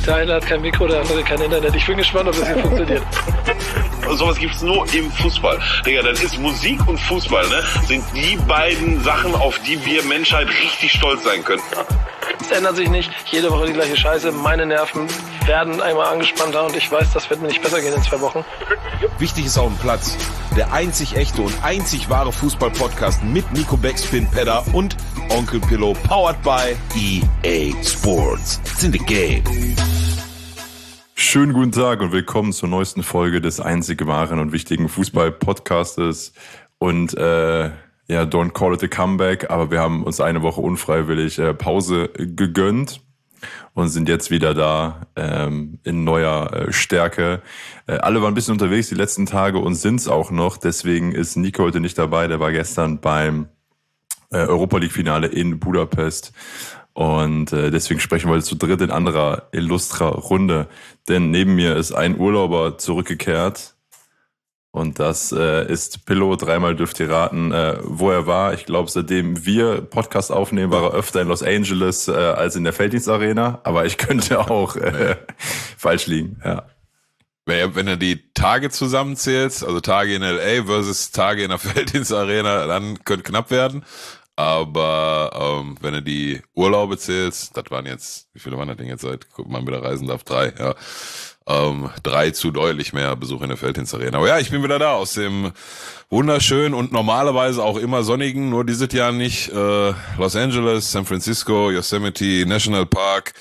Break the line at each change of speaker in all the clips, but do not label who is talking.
Der eine hat kein Mikro, der andere kein Internet. Ich bin gespannt, ob das hier funktioniert.
Sowas gibt's nur im Fußball. Digga, das ist Musik und Fußball, ne? Sind die beiden Sachen, auf die wir Menschheit richtig stolz sein können.
Es ändert sich nicht. Jede Woche die gleiche Scheiße. Meine Nerven werden einmal angespannter und ich weiß, das wird mir nicht besser gehen in 2 Wochen.
Wichtig ist auf dem Platz. Der einzig echte und einzig wahre Fußball-Podcast mit Nico Backspin Pedder und Onkel Pillow, powered by EA Sports. It's in the game.
Schönen guten Tag und willkommen zur neuesten Folge des einzig wahren und wichtigen Fußball-Podcastes. Und don't call it a comeback, aber wir haben uns eine Woche unfreiwillig Pause gegönnt und sind jetzt wieder da in neuer Stärke. Alle waren ein bisschen unterwegs die letzten Tage und sind's auch noch. Deswegen ist Nico heute nicht dabei. Der war gestern beim Europa League Finale in Budapest. Und deswegen sprechen wir heute zu dritt in anderer illustrer Runde. Denn neben mir ist ein Urlauber zurückgekehrt. Und das ist Pillow. 3-mal dürft ihr raten, wo er war. Ich glaube, seitdem wir Podcast aufnehmen, war er öfter in Los Angeles als in der Felddienstarena. Aber ich könnte auch falsch liegen, ja.
Wenn du die Tage zusammenzählst, also Tage in LA versus Tage in der Felddienstarena, dann könnte knapp werden. Aber wenn du die Urlaube zählst, das waren jetzt, wie viele waren das denn jetzt seit man wieder reisen darf? 3, ja. 3 zu deutlich mehr Besuch in der Felddienstarena. Aber ja, ich bin wieder da aus dem wunderschönen und normalerweise auch immer sonnigen, nur dieses Jahr nicht, Los Angeles, San Francisco, Yosemite, National Park.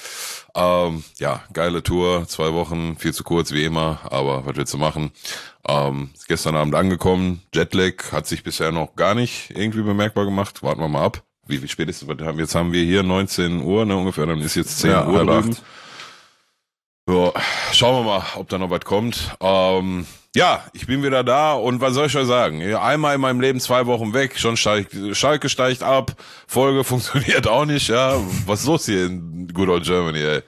Geile Tour, 2 Wochen, viel zu kurz wie immer, aber was willst du machen? Gestern Abend angekommen, Jetlag hat sich bisher noch gar nicht irgendwie bemerkbar gemacht, warten wir mal ab. Wie spät ist es? Jetzt haben wir hier 19 Uhr, ne, ungefähr, dann ist jetzt 10 Uhr drüben. So, schauen wir mal, ob da noch was kommt. Ich bin wieder da und was soll ich euch sagen? Einmal in meinem Leben 2 Wochen weg, schon Schalke steigt ab, Folge funktioniert auch nicht, ja. Was ist los hier in Good Old Germany, ey?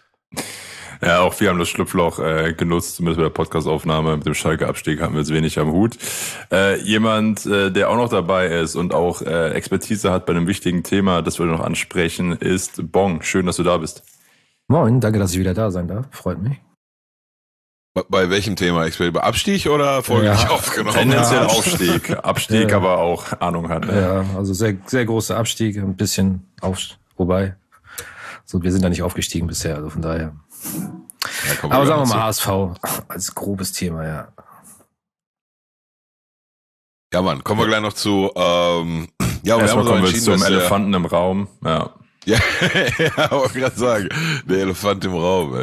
Ja, auch wir haben das Schlupfloch genutzt, zumindest bei der Podcastaufnahme. Mit dem Schalke-Abstieg hatten wir jetzt wenig am Hut. Jemand, der auch noch dabei ist und auch Expertise hat bei einem wichtigen Thema, das wir noch ansprechen, ist Bong. Schön, dass du da bist.
Moin, danke, dass ich wieder da sein darf. Freut mich.
Bei welchem Thema? Bei Abstieg oder Folge nicht aufgenommen?
Tendenziell Aufstieg. Abstieg, aber auch Ahnung hat. Ne?
Ja, also sehr, sehr großer Abstieg, ein bisschen wobei. So, wir sind da nicht aufgestiegen bisher, also von daher.
Ja,
aber sagen wir mal HSV als grobes Thema, ja.
Ja, Mann, kommen wir gleich noch zu.
Erstmal kommen wir zum Elefanten im Raum. Ja.
Ja, wollte gerade sagen, der Elefant im Raum.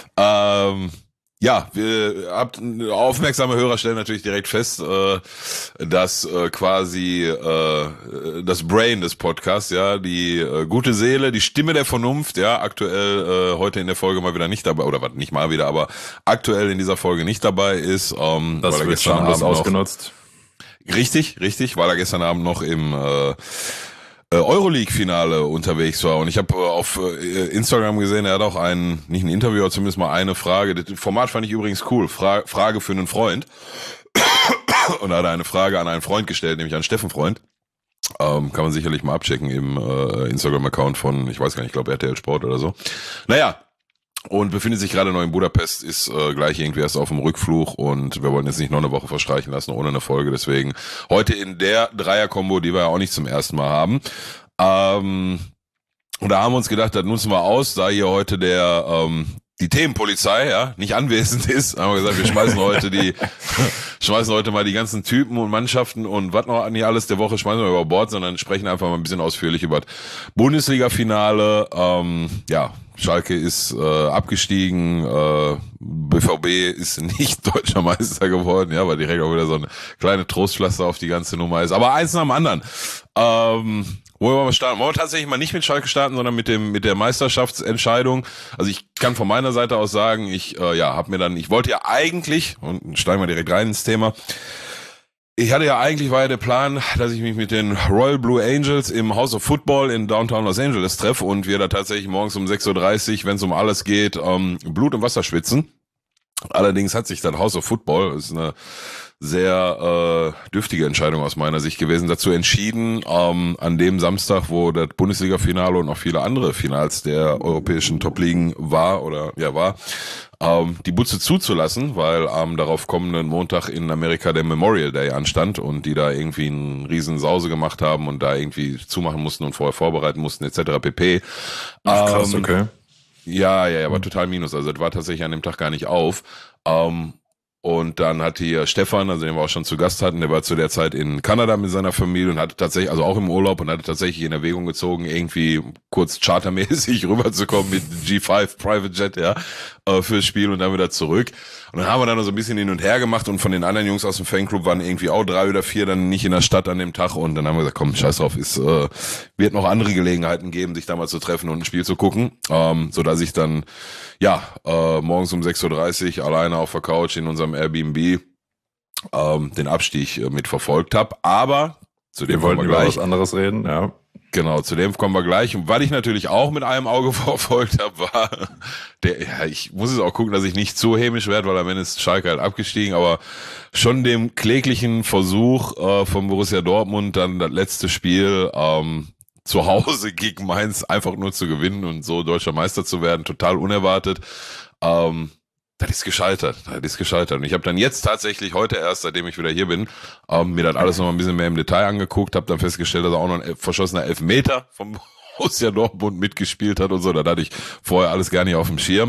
Aufmerksame Hörer stellen natürlich direkt fest, dass quasi das Brain des Podcasts, ja, die gute Seele, die Stimme der Vernunft, ja, aktuell heute in der Folge mal wieder nicht dabei, oder nicht mal wieder, aber aktuell in dieser Folge nicht dabei ist.
Das wird schamlos ausgenutzt.
Richtig, weil er gestern Abend noch im Euroleague-Finale unterwegs war und ich habe auf Instagram gesehen, er hat auch nicht ein Interview, aber zumindest mal eine Frage. Das Format fand ich übrigens cool, Frage für einen Freund. Und da hat er eine Frage an einen Freund gestellt, nämlich an Steffen Freund. Kann man sicherlich mal abchecken im Instagram-Account von, ich weiß gar nicht, ich glaube RTL Sport oder so. Naja, und befindet sich gerade noch in Budapest, ist gleich irgendwie erst auf dem Rückflug und wir wollen jetzt nicht noch eine Woche verstreichen lassen ohne eine Folge, deswegen heute in der Dreier-Kombo, die wir ja auch nicht zum ersten Mal haben. Und da haben wir uns gedacht, das nutzen wir aus, da hier heute die Themenpolizei, ja, nicht anwesend ist, haben wir gesagt, wir schmeißen heute mal die ganzen Typen und Mannschaften und was noch nicht alles der Woche schmeißen wir über Bord, sondern sprechen einfach mal ein bisschen ausführlich über das Bundesliga-Finale. Schalke ist abgestiegen, BVB ist nicht deutscher Meister geworden, ja, weil direkt auch wieder so eine kleine Trostpflaster auf die ganze Nummer ist. Aber eins nach dem anderen. Wo wollen wir starten? Wollen wir tatsächlich mal nicht mit Schalke starten, sondern mit der Meisterschaftsentscheidung. Also ich kann von meiner Seite aus sagen, ich wollte ja eigentlich, und steigen wir direkt rein ins Thema, war ja der Plan, dass ich mich mit den Royal Blue Angels im House of Football in Downtown Los Angeles treffe und wir da tatsächlich morgens um 6:30 Uhr, wenn es um alles geht, Blut und Wasser schwitzen. Allerdings hat sich das House of Football, das ist eine sehr dürftige Entscheidung aus meiner Sicht gewesen. Dazu entschieden, an dem Samstag, wo das Bundesliga-Finale und auch viele andere Finals der europäischen Top-Ligen war, die Butze zuzulassen, weil am darauf kommenden Montag in Amerika der Memorial Day anstand und die da irgendwie einen riesen Sause gemacht haben und da irgendwie zumachen mussten und vorher vorbereiten mussten etc. pp.
Ach, krass, okay.
Ja, war total minus. Also das war tatsächlich an dem Tag gar nicht auf. Und dann hatte hier Stefan, also den wir auch schon zu Gast hatten, der war zu der Zeit in Kanada mit seiner Familie und hatte tatsächlich, also auch im Urlaub und hatte tatsächlich in Erwägung gezogen, irgendwie kurz chartermäßig rüberzukommen mit G5 Private Jet, fürs Spiel und dann wieder zurück. Und dann haben wir dann so ein bisschen hin und her gemacht und von den anderen Jungs aus dem Fanclub waren irgendwie auch 3 oder 4 dann nicht in der Stadt an dem Tag und dann haben wir gesagt, komm, scheiß drauf, wird noch andere Gelegenheiten geben, sich da mal zu treffen und ein Spiel zu gucken, sodass ich dann, morgens um 6:30 Uhr alleine auf der Couch in unserem Airbnb, den Abstieg mitverfolgt habe, aber zu dem
Wir wollten
kommen
über
gleich.
was anderes reden, ja.
Genau, zu dem kommen wir gleich. Und was ich natürlich auch mit einem Auge verfolgt habe, war ich muss es auch gucken, dass ich nicht zu hämisch werde, weil am Ende ist Schalke halt abgestiegen, aber schon dem kläglichen Versuch von Borussia Dortmund, dann das letzte Spiel zu Hause gegen Mainz einfach nur zu gewinnen und so deutscher Meister zu werden, total unerwartet. Das ist gescheitert. Und ich habe dann jetzt tatsächlich heute erst, seitdem ich wieder hier bin, mir das alles noch mal ein bisschen mehr im Detail angeguckt, habe dann festgestellt, dass er auch noch ein verschossener Elfmeter vom Borussia Dortmund mitgespielt hat und so. Da hatte ich vorher alles gar nicht auf dem Schirm.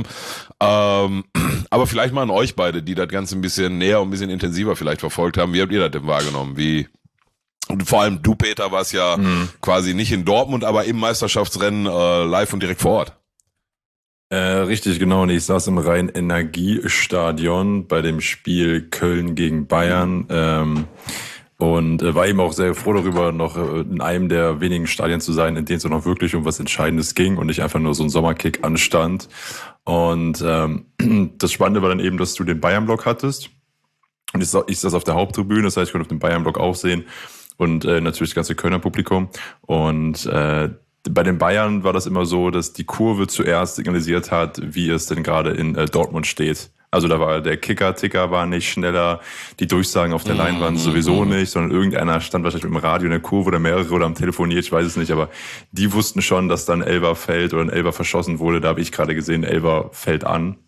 Aber vielleicht mal an euch beide, die das Ganze ein bisschen näher und ein bisschen intensiver vielleicht verfolgt haben. Wie habt ihr das denn wahrgenommen? Und vor allem du, Peter, warst ja quasi nicht in Dortmund, aber im Meisterschaftsrennen live und direkt vor Ort.
Richtig, genau. Und ich saß im Rhein-Energiestadion bei dem Spiel Köln gegen Bayern und war eben auch sehr froh darüber, noch in einem der wenigen Stadien zu sein, in denen es auch noch wirklich um was Entscheidendes ging und nicht einfach nur so ein Sommerkick anstand. Und das Spannende war dann eben, dass du den Bayern-Block hattest. Und ich saß auf der Haupttribüne, das heißt, ich konnte auf dem Bayern-Block auch sehen und natürlich das ganze Kölner Publikum. Und bei den Bayern war das immer so, dass die Kurve zuerst signalisiert hat, wie es denn gerade in Dortmund steht. Also da war der Ticker war nicht schneller, die Durchsagen auf der Leinwand sowieso nicht, sondern irgendeiner stand wahrscheinlich im Radio in der Kurve oder mehrere oder am Telefoniert, ich weiß es nicht, aber die wussten schon, dass dann Elfer fällt oder ein Elfer verschossen wurde. Da habe ich gerade gesehen, Elfer fällt an.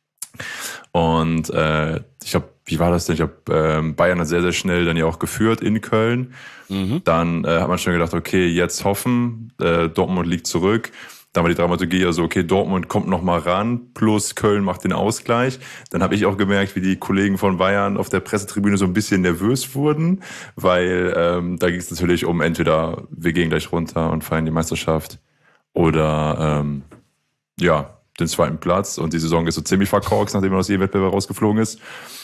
Und ich glaube, wie war das denn? Ich glaube, Bayern hat sehr, sehr schnell dann ja auch geführt in Köln. Dann hat man schon gedacht, okay, jetzt hoffen, Dortmund liegt zurück. Dann war die Dramaturgie ja so, okay, Dortmund kommt noch mal ran, plus Köln macht den Ausgleich. Dann habe ich auch gemerkt, wie die Kollegen von Bayern auf der Pressetribüne so ein bisschen nervös wurden, weil da ging es natürlich um entweder wir gehen gleich runter und feiern die Meisterschaft oder den zweiten Platz. Und die Saison ist so ziemlich verkorkst, nachdem man aus jedem Wettbewerb rausgeflogen ist.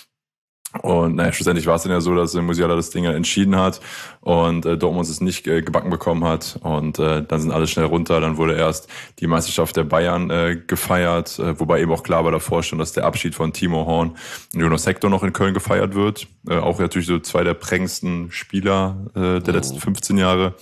Und schlussendlich war es dann ja so, dass Musiala das Ding entschieden hat und Dortmund es nicht gebacken bekommen hat. Und dann sind alle schnell runter. Dann wurde erst die Meisterschaft der Bayern gefeiert, wobei eben auch klar war davor schon, dass der Abschied von Timo Horn und Jonas Hector noch in Köln gefeiert wird. Auch natürlich so 2 der prägendsten Spieler der letzten 15 Jahre.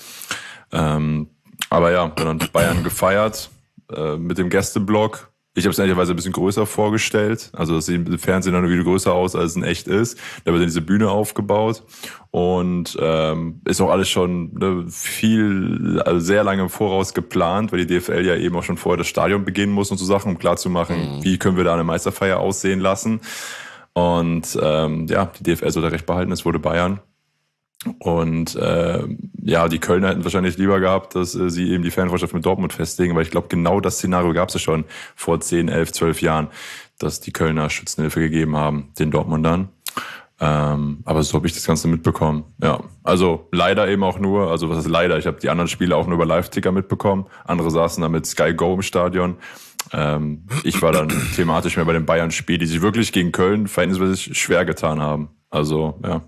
Aber ja, dann hat Bayern gefeiert mit dem Gästeblock. Ich habe es ehrlicherweise ein bisschen größer vorgestellt. Also das sieht im Fernsehen dann wieder größer aus, als es in echt ist. Da wird dann diese Bühne aufgebaut und ist auch alles schon sehr lange im Voraus geplant, weil die DFL ja eben auch schon vorher das Stadion begehen muss und so Sachen, um klarzumachen, wie können wir da eine Meisterfeier aussehen lassen. Und die DFL sollte recht behalten, es wurde Bayern. Und die Kölner hätten wahrscheinlich lieber gehabt, dass sie eben die Fanfreundschaft mit Dortmund festlegen, weil ich glaube, genau das Szenario gab es ja schon vor 10, 11, 12 Jahren, dass die Kölner Schützenhilfe gegeben haben, den Dortmundern. Aber so habe ich das Ganze mitbekommen. Ja, also leider eben auch nur, also was ist leider, ich habe die anderen Spiele auch nur über Live-Ticker mitbekommen. Andere saßen da mit Sky Go im Stadion. Ich war dann thematisch mehr bei den Bayern-Spielen, die sich wirklich gegen Köln verhältnismäßig schwer getan haben. Also, ja.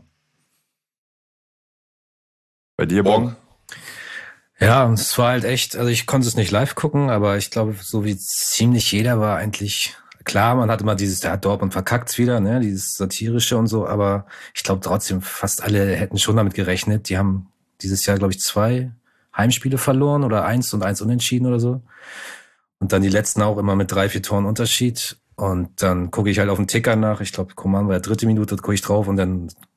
Bei dir, Bong?
Ja, es war halt echt, also ich konnte es nicht live gucken, aber ich glaube, so wie ziemlich jeder war eigentlich klar, man hat immer Dortmund verkackt's wieder, ne, dieses Satirische und so, aber ich glaube trotzdem, fast alle hätten schon damit gerechnet. Die haben dieses Jahr, glaube ich, 2 Heimspiele verloren oder 1 und 1 unentschieden oder so. Und dann die letzten auch immer mit 3, 4 Toren Unterschied. Und dann gucke ich halt auf den Ticker nach. Ich glaube, Coman war ja 3. Minute, gucke ich drauf und dann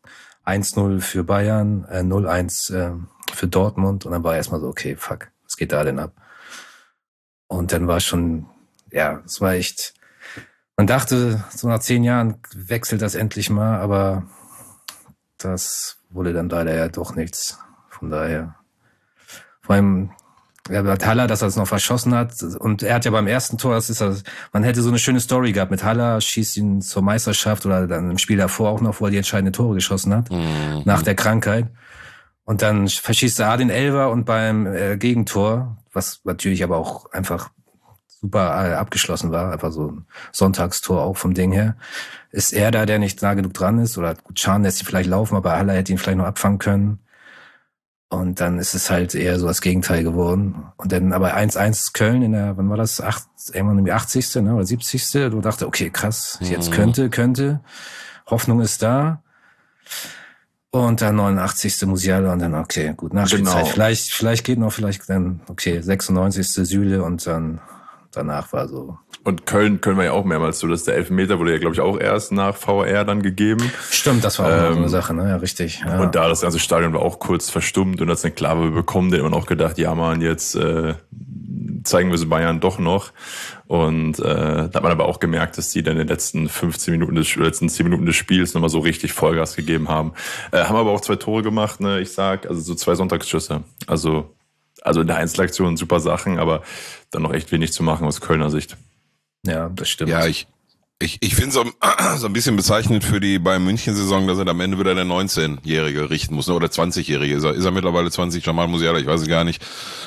1-0 für Bayern, 0-1 für Dortmund und dann war erstmal so, okay, fuck, was geht da denn ab? Und dann war schon, ja, es war echt, man dachte, so nach 10 Jahren wechselt das endlich mal, aber das wurde dann leider ja doch nichts. Von daher, vor allem, ja, bei Haller, dass er es noch verschossen hat. Und er hat ja beim ersten Tor, man hätte so eine schöne Story gehabt mit Haller, schießt ihn zur Meisterschaft oder dann im Spiel davor auch noch, wo er die entscheidenden Tore geschossen hat, nach der Krankheit. Und dann verschießt er den Elfer und beim Gegentor, was natürlich aber auch einfach super abgeschlossen war, einfach so ein Sonntagstor auch vom Ding her, ist er da, der nicht nah genug dran ist, oder gut, Can lässt ihn vielleicht laufen, aber Haller hätte ihn vielleicht noch abfangen können. Und dann ist es halt eher so das Gegenteil geworden. Und dann aber 1-1 Köln in der, wann war das? Irgendwann im 80. Ne, oder 70. Du dachte, okay, krass, jetzt könnte. Hoffnung ist da. Und dann 89. Musiala und dann, okay, gut, Nachspielzeit. Genau. Vielleicht geht noch, vielleicht dann, okay, 96. Süle und dann danach war so.
Und Köln können wir ja auch mehrmals so, dass der Elfmeter wurde ja, glaube ich, auch erst nach VR dann gegeben.
Stimmt, das war auch noch so eine Sache, ne? Ja, richtig. Ja.
Und da das ganze Stadion war auch kurz verstummt und als eine Klave bekommen, der immer noch gedacht, ja man, jetzt zeigen wir es Bayern doch noch. Und da hat man aber auch gemerkt, dass die dann in den letzten 10 Minuten des Spiels nochmal so richtig Vollgas gegeben haben. Haben aber auch 2 Tore gemacht, ne? Ich sag, also so 2 Sonntagsschüsse. Also in der Einzelaktion super Sachen, aber dann noch echt wenig zu machen aus Kölner Sicht.
Ja, das stimmt.
Ja, ich finde so ein bisschen bezeichnend für die Bayern-München-Saison, dass er am Ende wieder der 19-Jährige richten muss, ne? Oder 20-Jährige. Ist er mittlerweile 20? Jamal Musiala, ich weiß es gar nicht.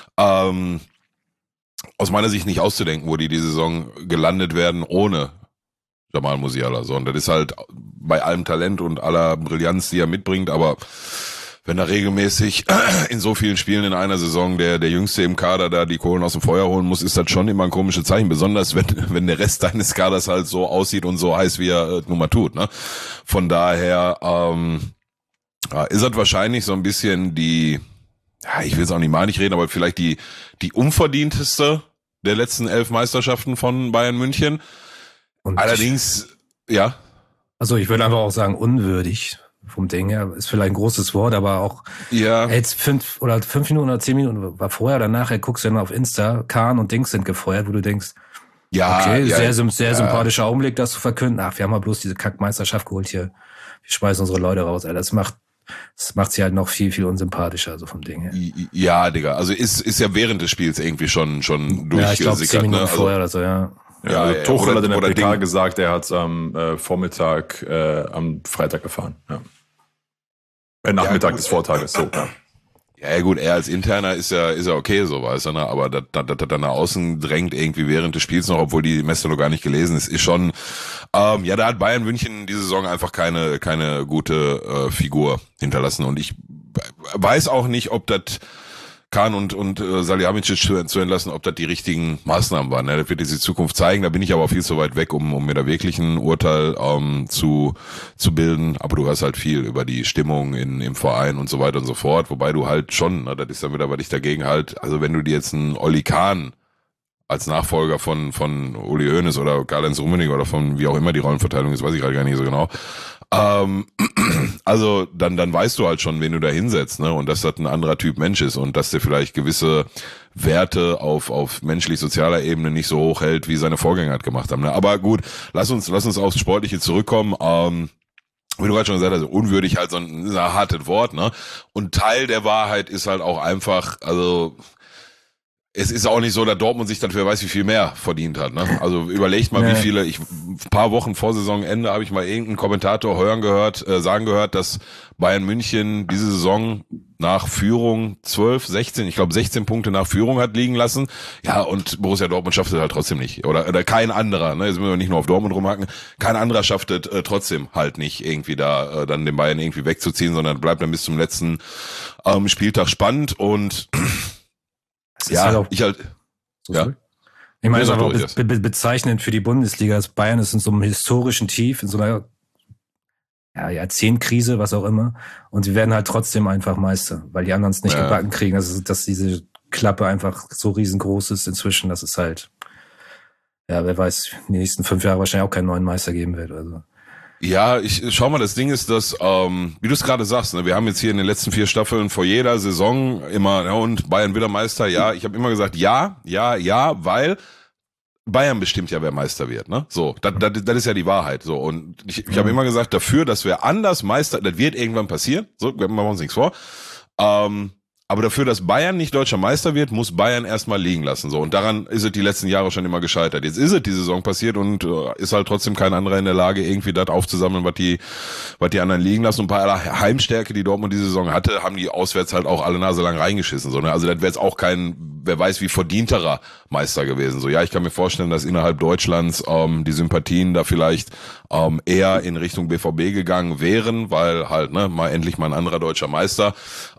Aus meiner Sicht nicht auszudenken, wo die Saison gelandet werden ohne Jamal Musiala. So, und das ist halt bei allem Talent und aller Brillanz, die er mitbringt, aber wenn er regelmäßig in so vielen Spielen in einer Saison der Jüngste im Kader da die Kohlen aus dem Feuer holen muss, ist das schon immer ein komisches Zeichen. Besonders wenn der Rest deines Kaders halt so aussieht und so heiß, wie er nun mal tut. Ne? Von daher ist das wahrscheinlich so ein bisschen die, ja, ich will es auch nicht malig reden, aber vielleicht die unverdienteste der letzten 11 Meisterschaften von Bayern München. Und allerdings, ja.
Also ich würde einfach auch sagen, unwürdig. Vom Ding her, ist vielleicht ein großes Wort, aber auch jetzt 5 Minuten oder 10 Minuten war vorher oder nachher, guckst du dann auf Insta, Kahn und Dings sind gefeuert, wo du denkst, ja, okay, sehr sympathischer Augenblick, das zu verkünden. Ach, wir haben mal bloß diese Kackmeisterschaft geholt hier. Wir schmeißen unsere Leute raus, Alter. Das macht sie halt noch viel, viel unsympathischer, so vom Ding her.
Ja, Digga, also ist ja während des Spiels irgendwie schon durchgesickert. Ja, ich glaube 10
Minuten vorher oder so, ja.
Ja, also Tuchel hat in der PK gesagt, er hat am Vormittag am Freitag gefahren. Ja. Nachmittag des Vortages, so.
Ja, gut, er als Interner ist ja okay, so, weißt du, ne? Aber dass dann nach außen drängt irgendwie während des Spiels noch, obwohl die Messe noch gar nicht gelesen ist schon, da hat Bayern München diese Saison einfach keine gute Figur hinterlassen. Und ich weiß auch nicht, ob das Kahn und Salihamidzic zu entlassen, ob das die richtigen Maßnahmen waren. Ne? Das wird die Zukunft zeigen. Da bin ich aber viel zu weit weg, um mir da wirklich ein Urteil zu bilden. Aber du hast halt viel über die Stimmung im Verein und so weiter und so fort. Wobei du halt schon, das ist dann wieder, was ich dagegen halt, also wenn du dir jetzt einen Olli Kahn als Nachfolger von Uli Hoeneß oder Karl-Heinz Rummenigge oder von wie auch immer die Rollenverteilung ist, weiß ich gerade gar nicht so genau. Also dann weißt du halt schon, wen du da hinsetzt, ne? Und dass das ein anderer Typ Mensch ist und dass der vielleicht gewisse Werte auf menschlich-sozialer Ebene nicht so hoch hält, wie seine Vorgänger halt gemacht haben. Ne? Aber gut, lass uns aufs Sportliche zurückkommen. Wie du gerade schon gesagt hast, unwürdig halt so ein hartes Wort, ne? Und Teil der Wahrheit ist halt auch einfach, also es ist auch nicht so, dass Dortmund sich dann für weiß wie viel mehr verdient hat. Ne? Also überlegt mal, wie viele, ein paar Wochen vor Saisonende habe ich mal irgendeinen Kommentator sagen gehört, dass Bayern München diese Saison nach Führung 16 Punkte nach Führung hat liegen lassen. Ja, und Borussia Dortmund schafft es halt trotzdem nicht. Oder kein anderer, ne? Jetzt müssen wir nicht nur auf Dortmund rumhacken, kein anderer schafft es trotzdem halt nicht irgendwie da dann den Bayern irgendwie wegzuziehen, sondern bleibt dann bis zum letzten Spieltag spannend und ja, ich halt. Ja.
Ich meine, es ist einfach bezeichnend für die Bundesliga, dass Bayern ist in so einem historischen Tief, in so einer Jahrzehntkrise, was auch immer. Und sie werden halt trotzdem einfach Meister, weil die anderen es nicht gebacken kriegen. Also, dass diese Klappe einfach so riesengroß ist inzwischen, dass es halt, wer weiß, in den nächsten 5 Jahren wahrscheinlich auch keinen neuen Meister geben wird. Also.
Ja, schau mal, das Ding ist, dass, wie du es gerade sagst, ne, wir haben jetzt hier in den letzten 4 Staffeln vor jeder Saison immer, ja, und Bayern wieder Meister, ja, ich habe immer gesagt, ja, weil Bayern bestimmt ja, wer Meister wird, ne? So, das ist ja die Wahrheit, so, und ich habe immer gesagt, dafür, dass wir anders Meister, das wird irgendwann passieren, so, machen wir uns nichts vor, aber dafür, dass Bayern nicht deutscher Meister wird, muss Bayern erstmal liegen lassen. So, und daran ist es die letzten Jahre schon immer gescheitert. Jetzt ist es die Saison passiert und ist halt trotzdem kein anderer in der Lage, irgendwie das aufzusammeln, was die anderen liegen lassen. Und bei aller Heimstärke, die Dortmund diese Saison hatte, haben die auswärts halt auch alle Nase lang reingeschissen. So, ne? Also das wäre jetzt auch kein, wer weiß wie verdienterer Meister gewesen. So, ja, ich kann mir vorstellen, dass innerhalb Deutschlands die Sympathien da vielleicht eher in Richtung BVB gegangen wären, weil halt mal endlich mal ein anderer deutscher Meister.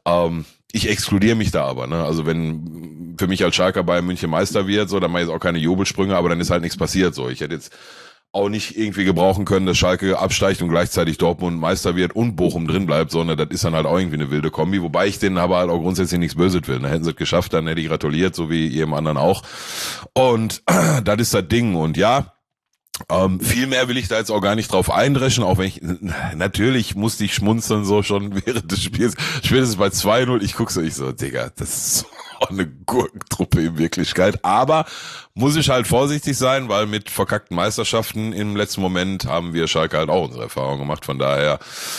Ich exkludiere mich da aber, ne? Also wenn für mich als Schalker Bayern München Meister wird, so, dann mache ich jetzt auch keine Jubelsprünge, aber dann ist halt nichts passiert, so. Ich hätte jetzt auch nicht irgendwie gebrauchen können, dass Schalke absteigt und gleichzeitig Dortmund Meister wird und Bochum drin bleibt, sondern das ist dann halt auch irgendwie eine wilde Kombi, wobei ich denen aber halt auch grundsätzlich nichts Böses will. Ne? Hätten sie es geschafft, dann hätte ich gratuliert, so wie jedem anderen auch. Und das ist das Ding. Und ja, viel mehr will ich da jetzt auch gar nicht drauf eindreschen, auch wenn ich, natürlich musste ich schmunzeln so schon während des Spiels, spätestens bei 2-0, ich guck so, Digga, das ist so eine Gurkentruppe in Wirklichkeit, aber muss ich halt vorsichtig sein, weil mit verkackten Meisterschaften im letzten Moment haben wir Schalke halt auch unsere Erfahrung gemacht, von daher,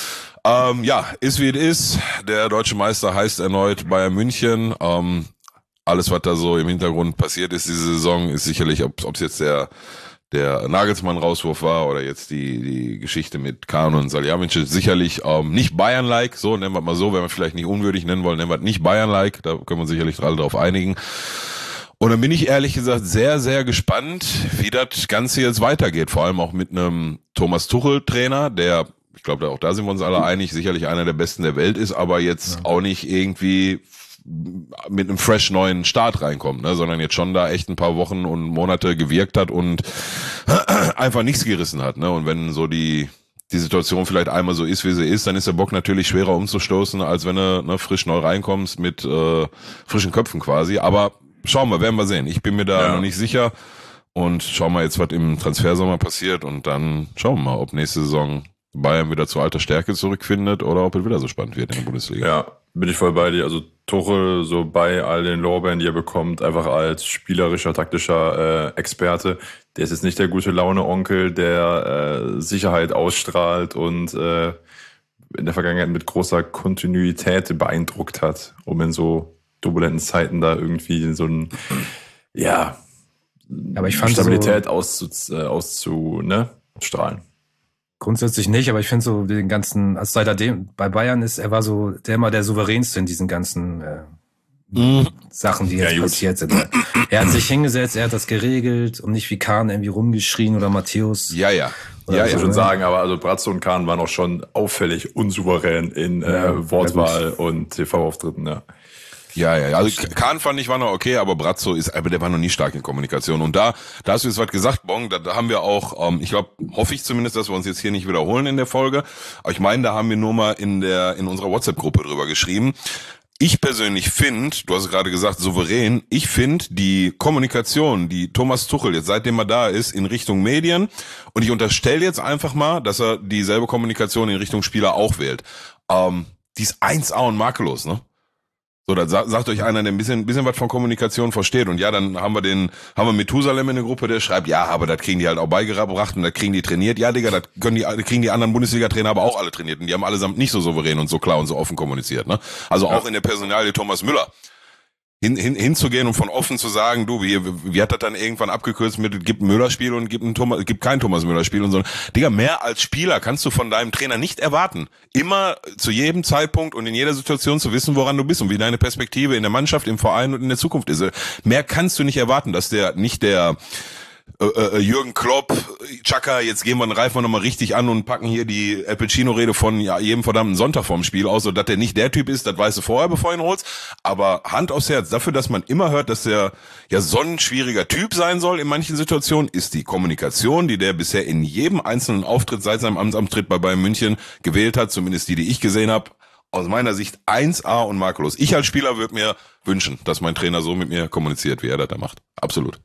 ja, ist wie es ist, der deutsche Meister heißt erneut Bayern München, alles was da so im Hintergrund passiert ist diese Saison, ist sicherlich, ob es jetzt der Nagelsmann-Rauswurf war oder jetzt die Geschichte mit Kahn und Salihamidzic, sicherlich nicht Bayern-like, so nennen wir mal so, wenn wir vielleicht nicht unwürdig nennen wollen, nennen wir nicht Bayern-like, da können wir sicherlich alle drauf einigen. Und dann bin ich ehrlich gesagt sehr, sehr gespannt, wie das Ganze jetzt weitergeht, vor allem auch mit einem Thomas Tuchel-Trainer, der, ich glaube, auch da sind wir uns alle einig, sicherlich einer der besten der Welt ist, aber jetzt auch nicht irgendwie mit einem fresh neuen Start reinkommt, ne, sondern jetzt schon da echt ein paar Wochen und Monate gewirkt hat und einfach nichts gerissen hat, ne, und wenn so die Situation vielleicht einmal so ist, wie sie ist, dann ist der Bock natürlich schwerer umzustoßen, als wenn du frisch neu reinkommst mit frischen Köpfen quasi, aber schauen wir, werden wir sehen. Ich bin mir da noch nicht sicher und schauen wir jetzt, was im Transfersommer passiert und dann schauen wir mal, ob nächste Saison Bayern wieder zu alter Stärke zurückfindet oder ob es wieder so spannend wird in der Bundesliga.
Ja, bin ich voll bei dir. Also Tuchel, so bei all den Lorbeeren, die er bekommt, einfach als spielerischer, taktischer Experte. Der ist jetzt nicht der gute Laune-Onkel, der Sicherheit ausstrahlt und in der Vergangenheit mit großer Kontinuität beeindruckt hat, um in so turbulenten Zeiten da irgendwie so ein, ja,
aber ich fand
Stabilität auszustrahlen.
Grundsätzlich nicht, aber ich finde so den ganzen, also seit er bei Bayern ist, er war so immer der souveränste in diesen ganzen Sachen, die jetzt passiert sind. Er hat sich hingesetzt, er hat das geregelt und nicht wie Kahn irgendwie rumgeschrien oder Matthäus.
Ja.
Ich würde schon sagen, aber also Brazzo und Kahn waren auch schon auffällig unsouverän in Wortwahl und TV-Auftritten, ja.
Ja. Also Kahn fand ich war noch okay, aber Brazzo der war noch nie stark in Kommunikation. Und da hast du jetzt was gesagt, Bong, da haben wir auch, ich glaube, hoffe ich zumindest, dass wir uns jetzt hier nicht wiederholen in der Folge. Aber ich meine, da haben wir nur mal in unserer WhatsApp-Gruppe drüber geschrieben. Ich persönlich finde, du hast gerade gesagt, souverän, ich finde die Kommunikation, die Thomas Tuchel jetzt seitdem er da ist, in Richtung Medien, und ich unterstelle jetzt einfach mal, dass er dieselbe Kommunikation in Richtung Spieler auch wählt. Die ist 1A und makellos, ne? So, da sagt euch einer, der ein bisschen was von Kommunikation versteht. Und ja, dann haben wir Methusalem in der Gruppe, der schreibt, ja, aber das kriegen die halt auch beigebracht und das kriegen die trainiert. Ja, Digga, das kriegen die anderen Bundesliga-Trainer aber auch alle trainiert. Und die haben allesamt nicht so souverän und so klar und so offen kommuniziert, ne? Also auch in der Personalie Thomas Müller. Hinzugehen und von offen zu sagen, du, wie hat das dann irgendwann abgekürzt mit, gibt ein Müller-Spiel und gibt kein Thomas Müller-Spiel und so. Digga, mehr als Spieler kannst du von deinem Trainer nicht erwarten. Immer zu jedem Zeitpunkt und in jeder Situation zu wissen, woran du bist und wie deine Perspektive in der Mannschaft, im Verein und in der Zukunft ist. Mehr kannst du nicht erwarten, dass der nicht der Jürgen Klopp, Chaka, jetzt gehen wir den Reifen nochmal richtig an und packen hier die Al Pacino-Rede von jedem verdammten Sonntag vorm Spiel aus, so dass der nicht der Typ ist, das weißt du vorher, bevor du ihn holst. Aber Hand aufs Herz, dafür, dass man immer hört, dass der ja so ein schwieriger Typ sein soll in manchen Situationen, ist die Kommunikation, die der bisher in jedem einzelnen Auftritt seit seinem Amtsantritt bei Bayern München gewählt hat, zumindest die ich gesehen habe, aus meiner Sicht 1A und makellos. Ich als Spieler würde mir wünschen, dass mein Trainer so mit mir kommuniziert, wie er das da macht. Absolut.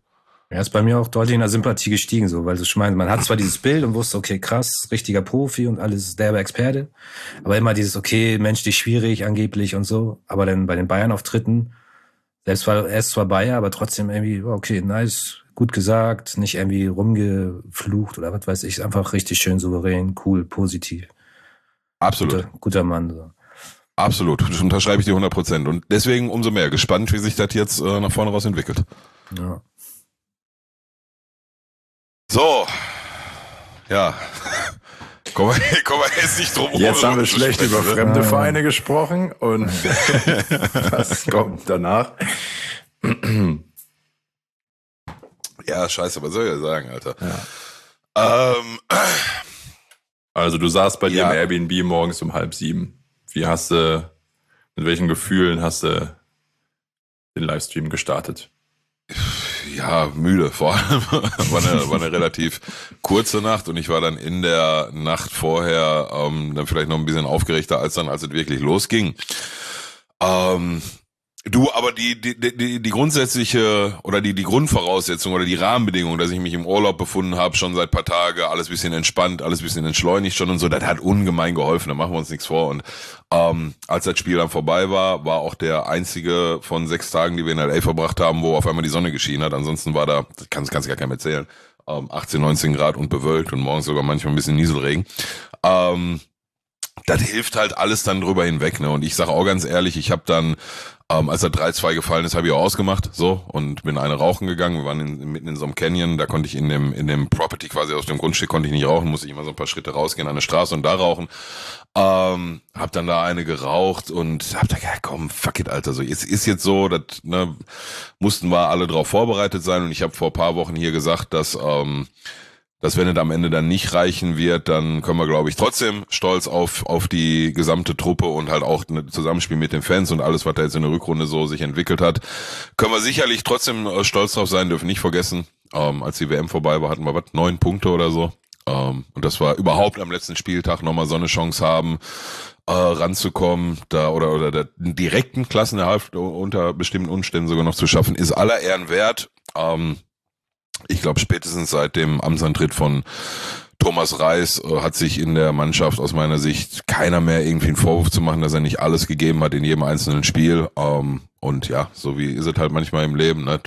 Ja, ist bei mir auch deutlich in der Sympathie gestiegen, so, weil du schon meinst, man hat zwar dieses Bild und wusste, okay, krass, richtiger Profi und alles, derbe Experte, aber immer dieses, okay, menschlich schwierig, angeblich und so, aber dann bei den Bayern-Auftritten, er ist zwar Bayer, aber trotzdem irgendwie, okay, nice, gut gesagt, nicht irgendwie rumgeflucht oder was weiß ich, einfach richtig schön souverän, cool, positiv.
Absolut.
Guter Mann, so.
Absolut. Das unterschreibe ich dir 100%. Und deswegen umso mehr gespannt, wie sich das jetzt nach vorne raus entwickelt.
Ja.
So. Ja. Kommen wir jetzt nicht drum rum.
Jetzt haben wir
zu
schlecht
sprechen,
über
ne?
fremde Vereine gesprochen und was kommt danach?
Ja, scheiße, was soll ich sagen, Alter?
Ja. Also du saßt bei dir
Ja.
im Airbnb morgens um 6:30. Mit welchen Gefühlen hast du den Livestream gestartet?
Ja, müde. Vor allem war eine relativ kurze Nacht und ich war dann in der Nacht vorher dann vielleicht noch ein bisschen aufgeregter als es wirklich losging. Du, aber die grundsätzliche oder die Grundvoraussetzung oder die Rahmenbedingung, dass ich mich im Urlaub befunden habe, schon seit paar Tage, alles bisschen entspannt, alles bisschen entschleunigt schon und so, das hat ungemein geholfen, da machen wir uns nichts vor. Und als das Spiel dann vorbei war auch der einzige von 6 Tagen, die wir in LA verbracht haben, wo auf einmal die Sonne geschienen hat. Ansonsten war da, kannst gar keinem erzählen, 18, 19 Grad und bewölkt und morgens sogar manchmal ein bisschen Nieselregen. Das hilft halt alles dann drüber hinweg, ne? Und ich sage auch ganz ehrlich, ich habe dann, als der 3-2 gefallen ist, habe ich auch ausgemacht, so, und bin eine rauchen gegangen. Wir waren mitten in so einem Canyon, da konnte ich in dem Property quasi aus dem Grundstück konnte ich nicht rauchen, musste ich immer so ein paar Schritte rausgehen an eine Straße und da rauchen. Hab dann da eine geraucht und hab da gesagt, komm, fuck it, Alter, so, ist jetzt so, das, ne, mussten wir alle drauf vorbereitet sein und ich habe vor ein paar Wochen hier gesagt, dass wenn es am Ende dann nicht reichen wird, dann können wir, glaube ich, trotzdem stolz auf die gesamte Truppe und halt auch ein Zusammenspiel mit den Fans und alles, was da jetzt in der Rückrunde so sich entwickelt hat, können wir sicherlich trotzdem stolz drauf sein, dürfen nicht vergessen, als die WM vorbei war, hatten wir 9 Punkte oder so. Und das war überhaupt am letzten Spieltag nochmal so eine Chance haben, ranzukommen, da oder der direkten Klassenerhalt unter bestimmten Umständen sogar noch zu schaffen, ist aller Ehren wert. Ich glaube, spätestens seit dem Amtsantritt von Thomas Reis hat sich in der Mannschaft aus meiner Sicht keiner mehr irgendwie einen Vorwurf zu machen, dass er nicht alles gegeben hat in jedem einzelnen Spiel. Und ja, so wie ist es halt manchmal im Leben, ne?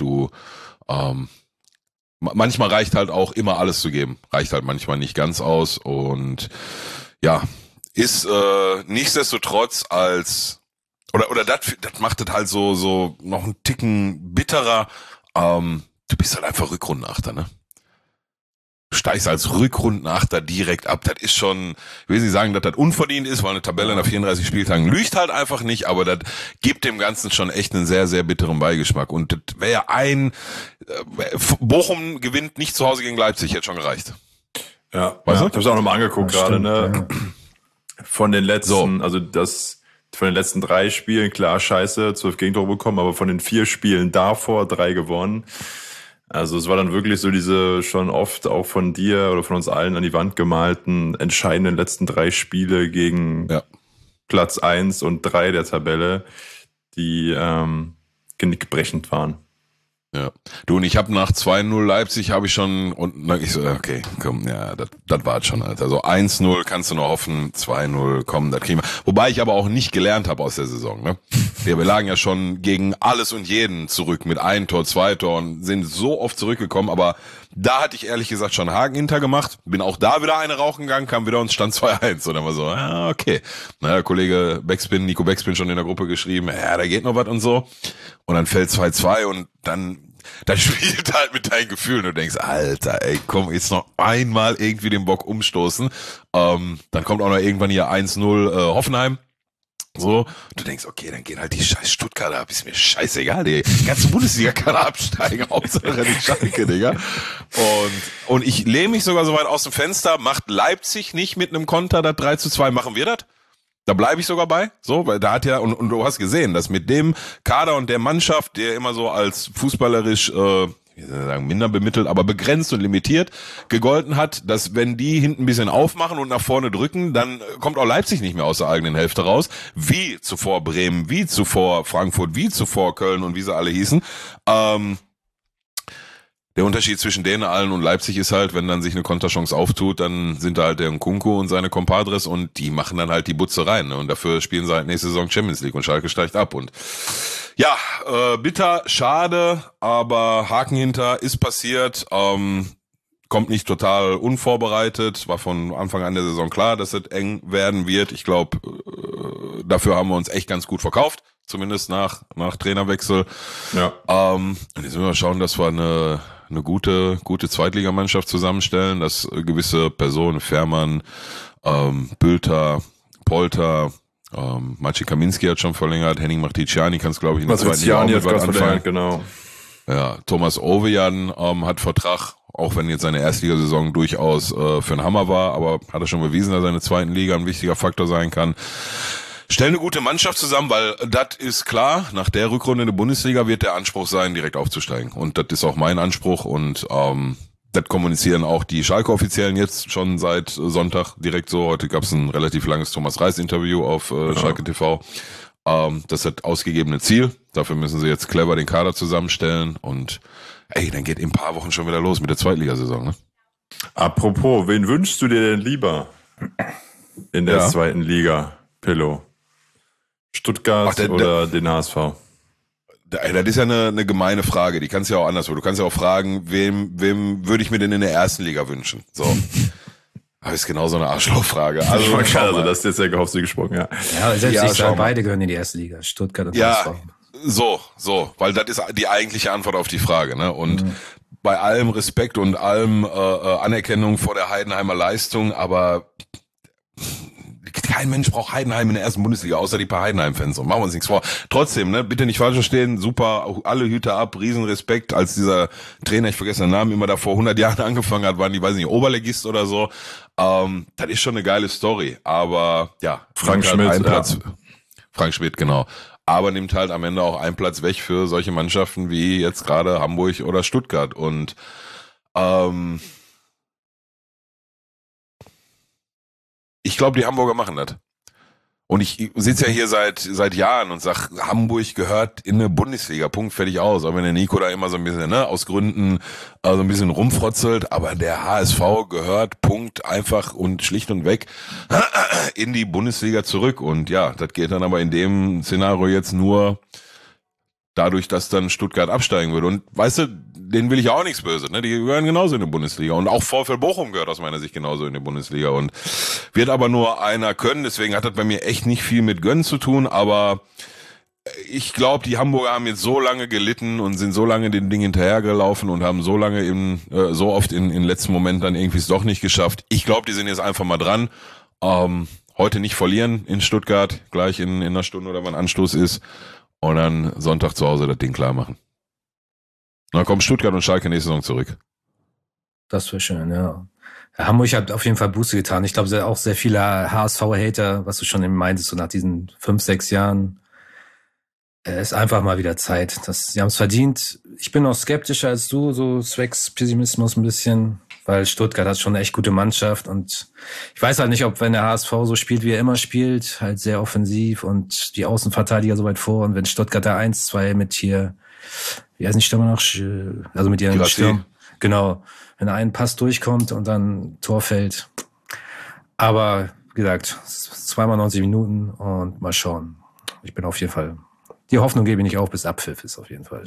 Manchmal reicht halt auch immer alles zu geben. Reicht halt manchmal nicht ganz aus. Und ja, ist nichtsdestotrotz als oder das macht es halt so noch einen Ticken bitterer. Du bist halt einfach Rückrundenachter, ne? Du steigst als Rückrundenachter direkt ab. Das ist schon, ich will nicht sagen, dass das unverdient ist, weil eine Tabelle nach 34 Spieltagen lügt halt einfach nicht, aber das gibt dem Ganzen schon echt einen sehr, sehr bitteren Beigeschmack. Und das wäre Bochum gewinnt nicht zu Hause gegen Leipzig, hätte schon gereicht.
Ja,
Weißt du?
ich habe es auch nochmal angeguckt gerade,
stimmt,
ne?
ja.
Von den letzten,
So.
also von den letzten 3 Spielen, klar, scheiße, 12 Gegentore bekommen, aber von den 4 Spielen davor 3 gewonnen. Also es war dann wirklich so diese schon oft auch von dir oder von uns allen an die Wand gemalten entscheidenden letzten 3 Spiele gegen Platz 1 und 3 der Tabelle, die genickbrechend waren.
Ja. Du, und ich habe nach 2-0 Leipzig habe ich schon, und ich so, okay, komm, ja, das war schon, Alter. Also 1-0 kannst du noch hoffen, 2-0, komm, das kriegen wir. Wobei ich aber auch nicht gelernt habe aus der Saison, ne? Wir lagen ja schon gegen alles und jeden zurück mit 1 Tor, 2 Toren, sind so oft zurückgekommen, aber da hatte ich ehrlich gesagt schon Haken hinter gemacht, bin auch da wieder eine rauchen gegangen, kam wieder und stand 2-1 und dann war so, okay. Na, der Kollege Nico Backspin schon in der Gruppe geschrieben, ja, da geht noch was und so. Und dann fällt 2-2 und dann spielt halt mit deinen Gefühlen. Du denkst, Alter, ey, komm, jetzt noch einmal irgendwie den Bock umstoßen. Dann kommt auch noch irgendwann hier 1-0 Hoffenheim. So, du denkst, okay, dann gehen halt die scheiß Stuttgarter ab, ist mir scheißegal, die ganze Bundesliga kann absteigen, Hauptsache die Schalke, Digga. Und ich lehne mich sogar so weit aus dem Fenster, macht Leipzig nicht mit einem Konter das 3-2, machen wir das? Da bleibe ich sogar bei, so, weil da hat ja, und du hast gesehen, dass mit dem Kader und der Mannschaft, der immer so als fußballerisch, wie soll ich sagen, minder bemittelt, aber begrenzt und limitiert gegolten hat, dass wenn die hinten ein bisschen aufmachen und nach vorne drücken, dann kommt auch Leipzig nicht mehr aus der eigenen Hälfte raus, wie zuvor Bremen, wie zuvor Frankfurt, wie zuvor Köln und wie sie alle hießen. Der Unterschied zwischen denen allen und Leipzig ist halt, wenn dann sich eine Konterchance auftut, dann sind da halt der Nkunku und seine Compadres und die machen dann halt die Butze rein. Ne? Und dafür spielen sie halt nächste Saison Champions League und Schalke steigt ab. Und ja, bitter, schade, aber Haken hinter, ist passiert. Kommt nicht total unvorbereitet, war von Anfang an der Saison klar, dass es eng werden wird. Ich glaube, dafür haben wir uns echt ganz gut verkauft, zumindest nach Trainerwechsel. Ja. Und jetzt müssen wir schauen, dass wir eine gute Zweitligamannschaft zusammenstellen, dass gewisse Personen, Fährmann, Bülter, Polter, Maciej Kaminski hat schon verlängert, Henning Marticiani kann es, glaube ich, in der zweiten Liga auch mit was anfangen. Genau. Ja, Thomas Ovejan hat Vertrag, auch wenn jetzt seine Erstligasaison durchaus für einen Hammer war, aber hat er schon bewiesen, dass er in der zweiten Liga ein wichtiger Faktor sein kann. Stell eine gute Mannschaft zusammen, weil das ist klar, nach der Rückrunde in der Bundesliga wird der Anspruch sein, direkt aufzusteigen. Und das ist auch mein Anspruch und das kommunizieren auch die Schalke-Offiziellen jetzt schon seit Sonntag direkt so. Heute gab es ein relativ langes Thomas Reis-Interview auf Schalke TV. Das ist das ausgegebene Ziel. Dafür müssen sie jetzt clever den Kader zusammenstellen und dann geht in ein paar Wochen schon wieder los mit der Zweitligasaison. Ne?
Apropos, wen wünschst du dir denn lieber in der zweiten Liga, Pillow? Stuttgart oder den HSV?
Das ist ja eine gemeine Frage. Die kannst du ja auch anderswo. Du kannst ja auch fragen, wem würde ich mir denn in der ersten Liga wünschen? So. Aber ist genau so eine Arschlochfrage. Also
das ist jetzt ja gehofft gesprochen, ja.
Ja, selbst ich sage, beide gehören in die erste Liga. Stuttgart und HSV.
So, weil das ist die eigentliche Antwort auf die Frage, ne? Und bei allem Respekt und allem Anerkennung vor der Heidenheimer Leistung, aber kein Mensch braucht Heidenheim in der ersten Bundesliga, außer die paar Heidenheim-Fans. Und machen wir uns nichts vor. Trotzdem, ne, bitte nicht falsch verstehen, super, auch alle Hüte ab, Riesenrespekt. Als dieser Trainer, ich vergesse den Namen, immer da vor 100 Jahren angefangen hat, waren die, weiß nicht, Oberligist oder so. Das ist schon eine geile Story. Aber ja,
Frank Schmidt,
Frank Schmidt, genau. Aber nimmt halt am Ende auch einen Platz weg für solche Mannschaften wie jetzt gerade Hamburg oder Stuttgart. Und ich glaube, die Hamburger machen das. Und ich sitze ja hier seit Jahren und sag, Hamburg gehört in eine Bundesliga, Punkt, fertig aus. Auch wenn der Nico da immer so ein bisschen, aus Gründen so ein bisschen rumfrotzelt, aber der HSV gehört, Punkt, einfach und schlicht und weg in die Bundesliga zurück. Und ja, das geht dann aber in dem Szenario jetzt nur dadurch, dass dann Stuttgart absteigen würde. Und weißt du, denen will ich auch nichts Böses, ne? Die gehören genauso in die Bundesliga. Und auch VfL Bochum gehört aus meiner Sicht genauso in die Bundesliga. Und wird aber nur einer können. Deswegen hat das bei mir echt nicht viel mit Gönnen zu tun. Aber ich glaube, die Hamburger haben jetzt so lange gelitten und sind so lange den Ding hinterhergelaufen und haben so lange so oft in letzten Momenten dann irgendwie es doch nicht geschafft. Ich glaube, die sind jetzt einfach mal dran. Heute nicht verlieren in Stuttgart, gleich in einer Stunde oder wann Anstoß ist. Und dann Sonntag zu Hause das Ding klar machen. Dann kommen Stuttgart und Schalke nächste Saison zurück.
Das wäre schön, ja. Hamburg hat auf jeden Fall Buße getan. Ich glaube, auch sehr viele HSV-Hater, was du schon eben meintest, so nach diesen 5, 6 Jahren, ist einfach mal wieder Zeit. Sie haben es verdient. Ich bin noch skeptischer als du, so zwecks Pessimismus ein bisschen, weil Stuttgart hat schon eine echt gute Mannschaft und ich weiß halt nicht, ob wenn der HSV so spielt, wie er immer spielt, halt sehr offensiv und die Außenverteidiger so weit vor und wenn Stuttgart da 1-2 mit hier, wie heißt nicht Stürmer noch, also mit ihren Stürmern, genau, wenn ein Pass durchkommt und dann Tor fällt. Aber wie gesagt, 92 Minuten und mal schauen. Ich bin auf jeden Fall, die Hoffnung gebe ich nicht auf, bis Abpfiff ist auf jeden Fall.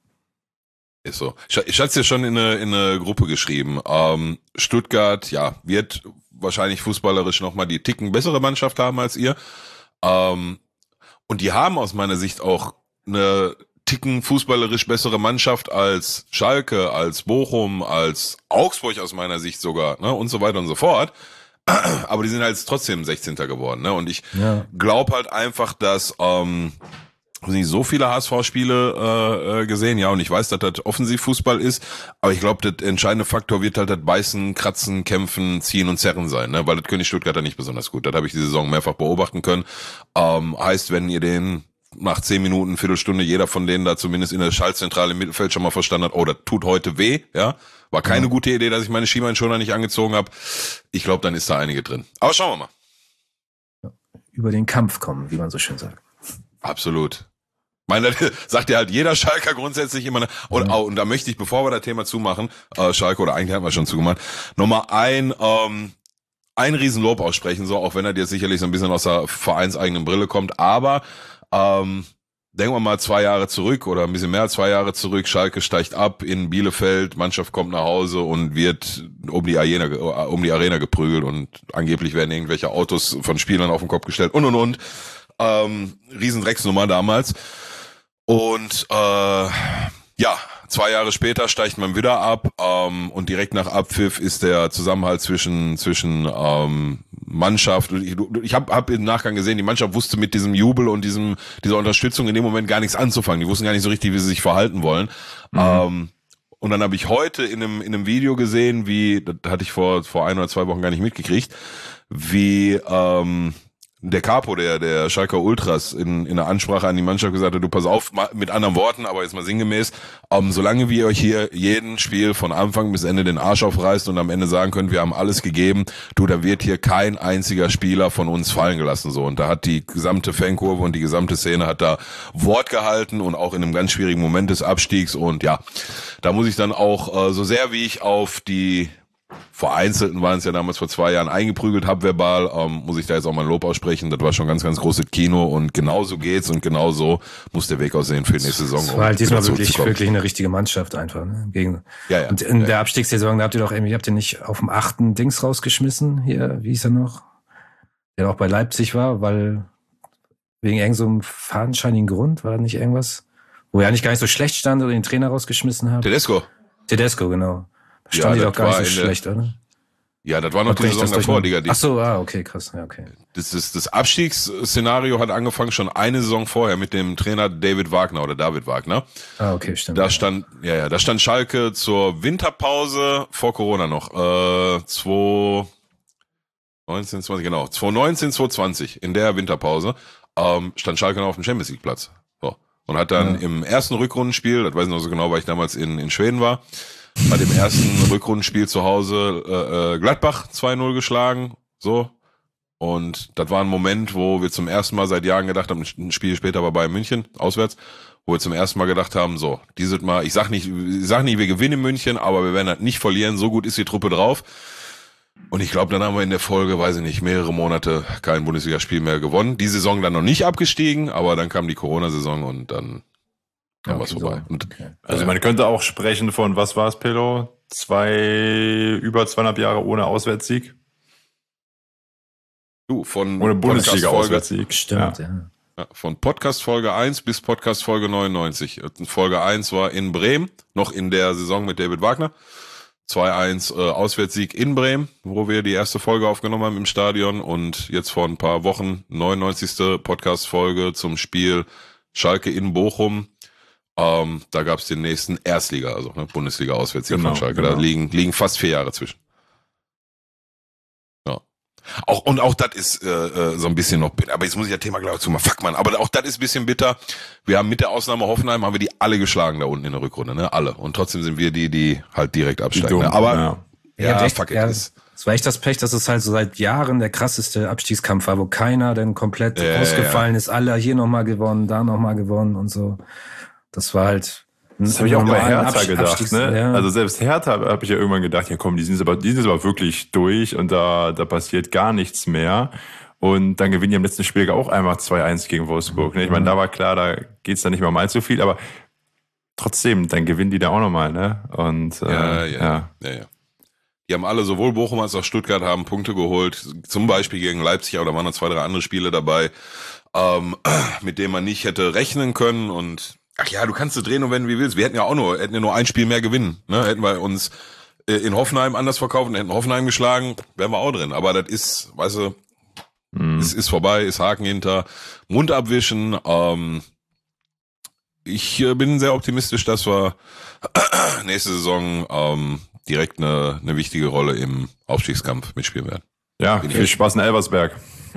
Ist so. Ich hatte es ja schon in eine Gruppe geschrieben. Stuttgart, ja, wird wahrscheinlich fußballerisch nochmal die Ticken bessere Mannschaft haben als ihr. Und die haben aus meiner Sicht auch eine Ticken fußballerisch bessere Mannschaft als Schalke, als Bochum, als Augsburg aus meiner Sicht sogar, ne, und so weiter und so fort. Aber die sind halt trotzdem 16. geworden, ne? Und ich glaube halt einfach, dass nicht so viele HSV-Spiele gesehen, ja, und ich weiß, dass das Offensivfußball ist, aber ich glaube, der entscheidende Faktor wird halt das Beißen, Kratzen, Kämpfen, Ziehen und Zerren sein, ne? Weil das können die Stuttgarter nicht besonders gut. Das habe ich die Saison mehrfach beobachten können. Heißt, wenn ihr den nach 10 Minuten, Viertelstunde, jeder von denen da zumindest in der Schaltzentrale im Mittelfeld schon mal verstanden hat, oh, das tut heute weh, ja. War keine gute Idee, dass ich meine Schienbeinschoner nicht angezogen habe. Ich glaube, dann ist da einige drin. Aber schauen wir mal.
Über den Kampf kommen, wie man so schön sagt.
Absolut. Meine, sagt ja halt jeder Schalker grundsätzlich immer, und da möchte ich, bevor wir das Thema zumachen, Schalke, oder eigentlich haben wir schon zugemacht, nochmal ein Riesenlob aussprechen, so, auch wenn er jetzt sicherlich so ein bisschen aus der vereinseigenen Brille kommt, aber, denken wir mal 2 Jahre zurück oder ein bisschen mehr als 2 Jahre zurück, Schalke steigt ab in Bielefeld, Mannschaft kommt nach Hause und wird um die Arena geprügelt und angeblich werden irgendwelche Autos von Spielern auf den Kopf gestellt und. Riesendrecksnummer damals. Und 2 Jahre später steigt man wieder ab und direkt nach Abpfiff ist der Zusammenhalt zwischen Mannschaft. Ich hab im Nachgang gesehen, die Mannschaft wusste mit diesem Jubel und dieser Unterstützung in dem Moment gar nichts anzufangen. Die wussten gar nicht so richtig, wie sie sich verhalten wollen. Und dann habe ich heute in einem Video gesehen, das hatte ich vor 1 oder 2 Wochen gar nicht mitgekriegt, wie der Capo, der Schalker Ultras in der Ansprache an die Mannschaft gesagt hat, du pass auf, mit anderen Worten, aber jetzt mal sinngemäß, solange wir euch hier jeden Spiel von Anfang bis Ende den Arsch aufreißt und am Ende sagen könnt, wir haben alles gegeben, da wird hier kein einziger Spieler von uns fallen gelassen, so. Und da hat die gesamte Fankurve und die gesamte Szene hat da Wort gehalten und auch in einem ganz schwierigen Moment des Abstiegs und ja, da muss ich dann auch, so sehr wie ich auf die Vereinzelten waren es ja damals vor 2 Jahren eingeprügelt habe verbal, muss ich da jetzt auch mal ein Lob aussprechen. Das war schon ganz, ganz großes Kino und genauso geht's und genauso muss der Weg aussehen für die nächste Saison.
Das war halt diesmal wirklich eine richtige Mannschaft einfach. Ne? Und in der Abstiegssaison, da habt ihr nicht auf dem 8. Dings rausgeschmissen, hier, wie hieß er noch? Der auch bei Leipzig war, weil wegen irgend so einem fadenscheinigen Grund, war da nicht irgendwas, wo er eigentlich gar nicht so schlecht stand oder den Trainer rausgeschmissen hat? Tedesco, genau. Stand die doch gar nicht so schlecht, oder?
Ja, das war noch die Saison davor, Digga.
Ach so, okay, krass, ja, okay.
Das Abstiegsszenario hat angefangen schon eine Saison vorher mit dem Trainer David Wagner.
Ah, okay, stimmt.
Da stand Schalke zur Winterpause vor Corona noch, 2019, 2020, in der Winterpause, stand Schalke noch auf dem Champions League Platz. So. Und hat dann im ersten Rückrundenspiel, das weiß ich noch so genau, weil ich damals in Schweden war, hat im ersten Rückrundenspiel zu Hause Gladbach 2-0 geschlagen, so. Und das war ein Moment, wo wir zum ersten Mal seit Jahren gedacht haben, ein Spiel später war Bayern München, auswärts, wo wir zum ersten Mal gedacht haben, so, dieses Mal, ich sag nicht, wir gewinnen in München, aber wir werden halt nicht verlieren, so gut ist die Truppe drauf. Und ich glaube, dann haben wir in der Folge, weiß ich nicht, mehrere Monate kein Bundesligaspiel mehr gewonnen. Die Saison dann noch nicht abgestiegen, aber dann kam die Corona-Saison und dann war es vorbei.
Also man könnte auch sprechen von, was war es, Pillow? Über 2,5 Jahre ohne Auswärtssieg?
Ohne
Bundesliga-Auswärtssieg.
Stimmt, ja.
Von Podcast Folge 1 bis Podcast Folge 99. Folge 1 war in Bremen, noch in der Saison mit David Wagner. 2-1 Auswärtssieg in Bremen, wo wir die erste Folge aufgenommen haben im Stadion und jetzt vor ein paar Wochen 99. Podcast-Folge zum Spiel Schalke in Bochum. Da gab es den nächsten Erstliga, also Bundesliga-Auswärtssieg von Schalke. Da liegen fast 4 Jahre zwischen. Ja. Auch das ist so ein bisschen noch bitter. Aber jetzt muss ich das Thema gleich zu machen. Fuck, Mann. Aber auch das ist ein bisschen bitter. Wir haben mit der Ausnahme Hoffenheim, haben wir die alle geschlagen da unten in der Rückrunde, ne? Alle. Und trotzdem sind wir die halt direkt absteigen. Ne? Aber fuck it. Es
war echt das Pech, dass es halt so seit Jahren der krasseste Abstiegskampf war, wo keiner denn komplett ausgefallen ist. Alle hier nochmal gewonnen, da nochmal gewonnen und so. Das war halt...
Das habe ich auch bei Hertha gedacht, ne? Ja. Also selbst Hertha habe ich ja irgendwann gedacht, ja komm, die sind aber wirklich durch und da passiert gar nichts mehr. Und dann gewinnen die am letzten Spiel auch einfach 2-1 gegen Wolfsburg. Ne? Ich meine, da war klar, da geht's dann nicht mehr mal so viel, aber trotzdem, dann gewinnen die da auch nochmal, ne? Und ja.
Die haben alle, sowohl Bochum als auch Stuttgart, haben Punkte geholt, zum Beispiel gegen Leipzig, aber da waren noch 2, 3 andere Spiele dabei, mit denen man nicht hätte rechnen können und ach ja, du kannst es drehen und wenden, wie willst. Wir hätten ja nur ein Spiel mehr gewinnen. Ne? Hätten wir uns in Hoffenheim anders verkauft und hätten Hoffenheim geschlagen, wären wir auch drin. Aber das ist, weißt du, es ist vorbei, ist Haken hinter, Mund abwischen. Ich bin sehr optimistisch, dass wir nächste Saison direkt eine wichtige Rolle im Aufstiegskampf mitspielen werden.
Ja, viel Spaß in Elversberg.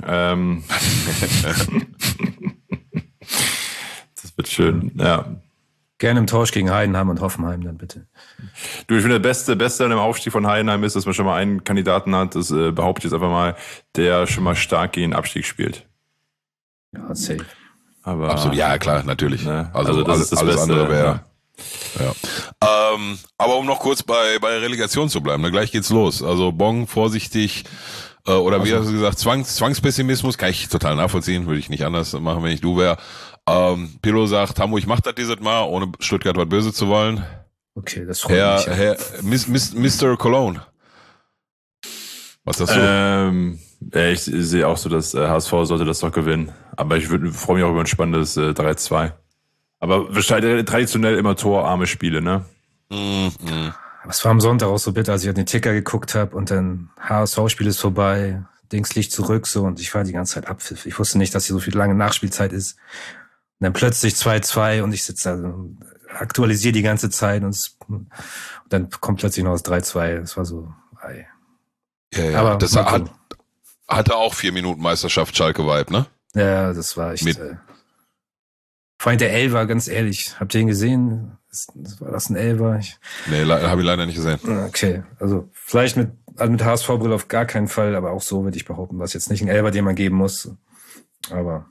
Das wird schön, ja.
Gerne im Tausch gegen Heidenheim und Hoffenheim dann bitte.
Du, ich finde, der Beste an dem Aufstieg von Heidenheim ist, dass man schon mal einen Kandidaten hat, das behaupte ich jetzt einfach mal, der schon mal stark gegen den Abstieg spielt.
Ja, safe.
Aber,
absolut, ja klar, natürlich.
Ne?
Also
das ist das
alles
Beste,
andere wäre. Ja. Aber um noch kurz bei Relegation zu bleiben, gleich geht's los. Also Bong, vorsichtig, oder wie hast du gesagt, Zwangspessimismus, kann ich total nachvollziehen, würde ich nicht anders machen, wenn ich du wäre. Pirlo sagt, Hamburg macht das dieses Mal, ohne Stuttgart was böse zu wollen.
Okay, das freut mich.
Mr. Cologne. Was sagst du?
Ich sehe auch so, dass HSV sollte das doch gewinnen. Aber ich freue mich auch über ein spannendes 3-2. Aber wahrscheinlich traditionell immer torarme Spiele, ne?
Es war am Sonntag auch so bitter, als ich auf den Ticker geguckt habe und dann HSV-Spiel ist vorbei, Dings liegt zurück so und ich war die ganze Zeit abpfiff. Ich wusste nicht, dass hier so viel lange Nachspielzeit ist. Und dann plötzlich 2-2 und ich sitze da und aktualisiere die ganze Zeit und dann kommt plötzlich noch das 3-2. Das war so, ey.
Ja,
aber
das hatte auch 4 Minuten Meisterschaft Schalke-Vibe, ne?
Ja, das war echt. Vor allem der Elfer, ganz ehrlich. Habt ihr ihn gesehen? War das ein Elfer?
Nee, habe ich leider nicht gesehen.
Okay, also vielleicht mit HSV-Brille auf gar keinen Fall, aber auch so würde ich behaupten, was jetzt nicht ein Elfer, den man geben muss. Aber.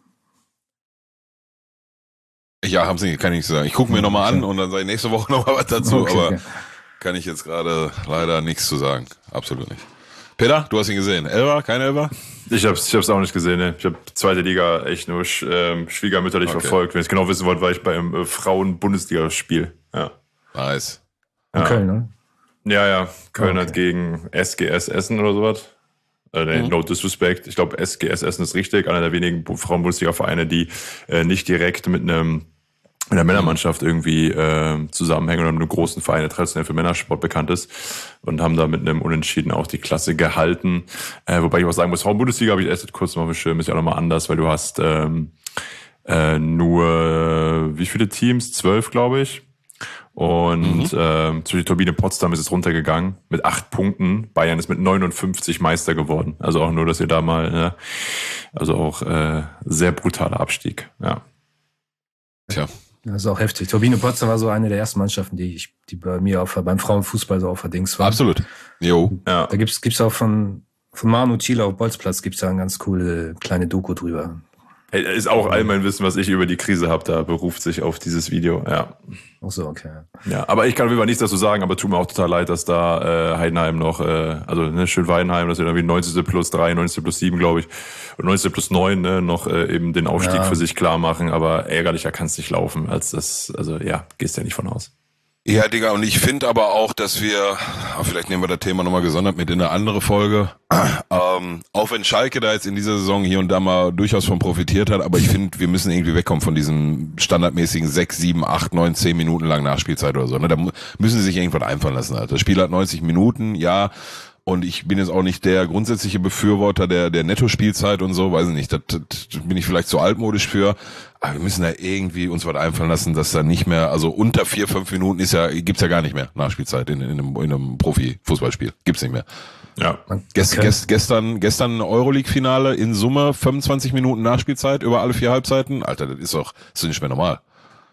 Ja, kann ich nicht sagen. Ich gucke mir nochmal an und dann sage ich nächste Woche nochmal was dazu, aber kann ich jetzt gerade leider nichts zu sagen. Absolut nicht. Peter, du hast ihn gesehen. Elfer? Kein Elfer?
Ich hab's auch nicht gesehen, ne? Ich habe zweite Liga echt nur schwiegermütterlich verfolgt. Wenn ich genau wissen wollte, war ich beim Frauen-Bundesliga-Spiel. Ja.
Nice.
In Köln, ne?
Ja. Köln hat gegen SGS Essen oder sowas. No disrespect. Ich glaube, SGS Essen ist richtig. Einer der wenigen Frauen-Bundesliga-Vereine, die nicht direkt mit einer Männermannschaft irgendwie zusammenhängen oder mit einem großen Verein, der traditionell für Männersport bekannt ist, und haben da mit einem Unentschieden auch die Klasse gehalten. Wobei ich auch sagen muss, Frauen-Bundesliga habe ich erst kurz mal bestimmt, ist ja auch nochmal anders, weil du hast nur wie viele Teams? 12, glaube ich. Und zu die Turbine Potsdam ist es runtergegangen mit 8 Punkten. Bayern ist mit 59 Meister geworden. Also auch nur, dass ihr da mal, also auch sehr brutaler Abstieg. Ja.
Tja.
Das ist auch heftig. Turbine Potsdam war so eine der ersten Mannschaften, die bei mir beim Frauenfußball so auf der Dings war.
Absolut. Jo.
Ja. Da gibt's auch von Manu Thiele auf Bolzplatz gibt's da eine ganz coole kleine Doku drüber.
Hey, ist auch all mein Wissen, was ich über die Krise habe, da beruft sich auf dieses Video, ja.
Ach so, okay.
Ja, aber ich kann auf jeden Fall nichts dazu sagen, aber tut mir auch total leid, dass da Heidenheim noch, schön Weidenheim, dass wir irgendwie 90. plus 3, 90. plus 7, glaube ich, und 90. plus 9, noch eben den Aufstieg für sich klar machen, aber ärgerlicher kann es nicht laufen, als das, gehst ja nicht von aus.
Ja, Digga, und ich finde aber auch, dass wir, vielleicht nehmen wir das Thema nochmal gesondert mit in eine andere Folge, auch wenn Schalke da jetzt in dieser Saison hier und da mal durchaus von profitiert hat, aber ich finde, wir müssen irgendwie wegkommen von diesen standardmäßigen 6, 7, 8, 9, 10 Minuten lang Nachspielzeit oder so. Ne? Da müssen sie sich irgendwas einfallen lassen. Alter. Das Spiel hat 90 Minuten, ja. Und ich bin jetzt auch nicht der grundsätzliche Befürworter der Netto-Spielzeit und so, weiß ich nicht, das bin ich vielleicht zu altmodisch für, aber wir müssen da irgendwie uns was einfallen lassen, dass da nicht mehr, also unter 4, 5 Minuten gibt's ja gar nicht mehr Nachspielzeit in einem Profi-Fußballspiel, gibt's nicht mehr. Ja. Gestern Euroleague-Finale in Summe 25 Minuten Nachspielzeit über alle 4 Halbzeiten, Alter, das ist doch nicht mehr normal.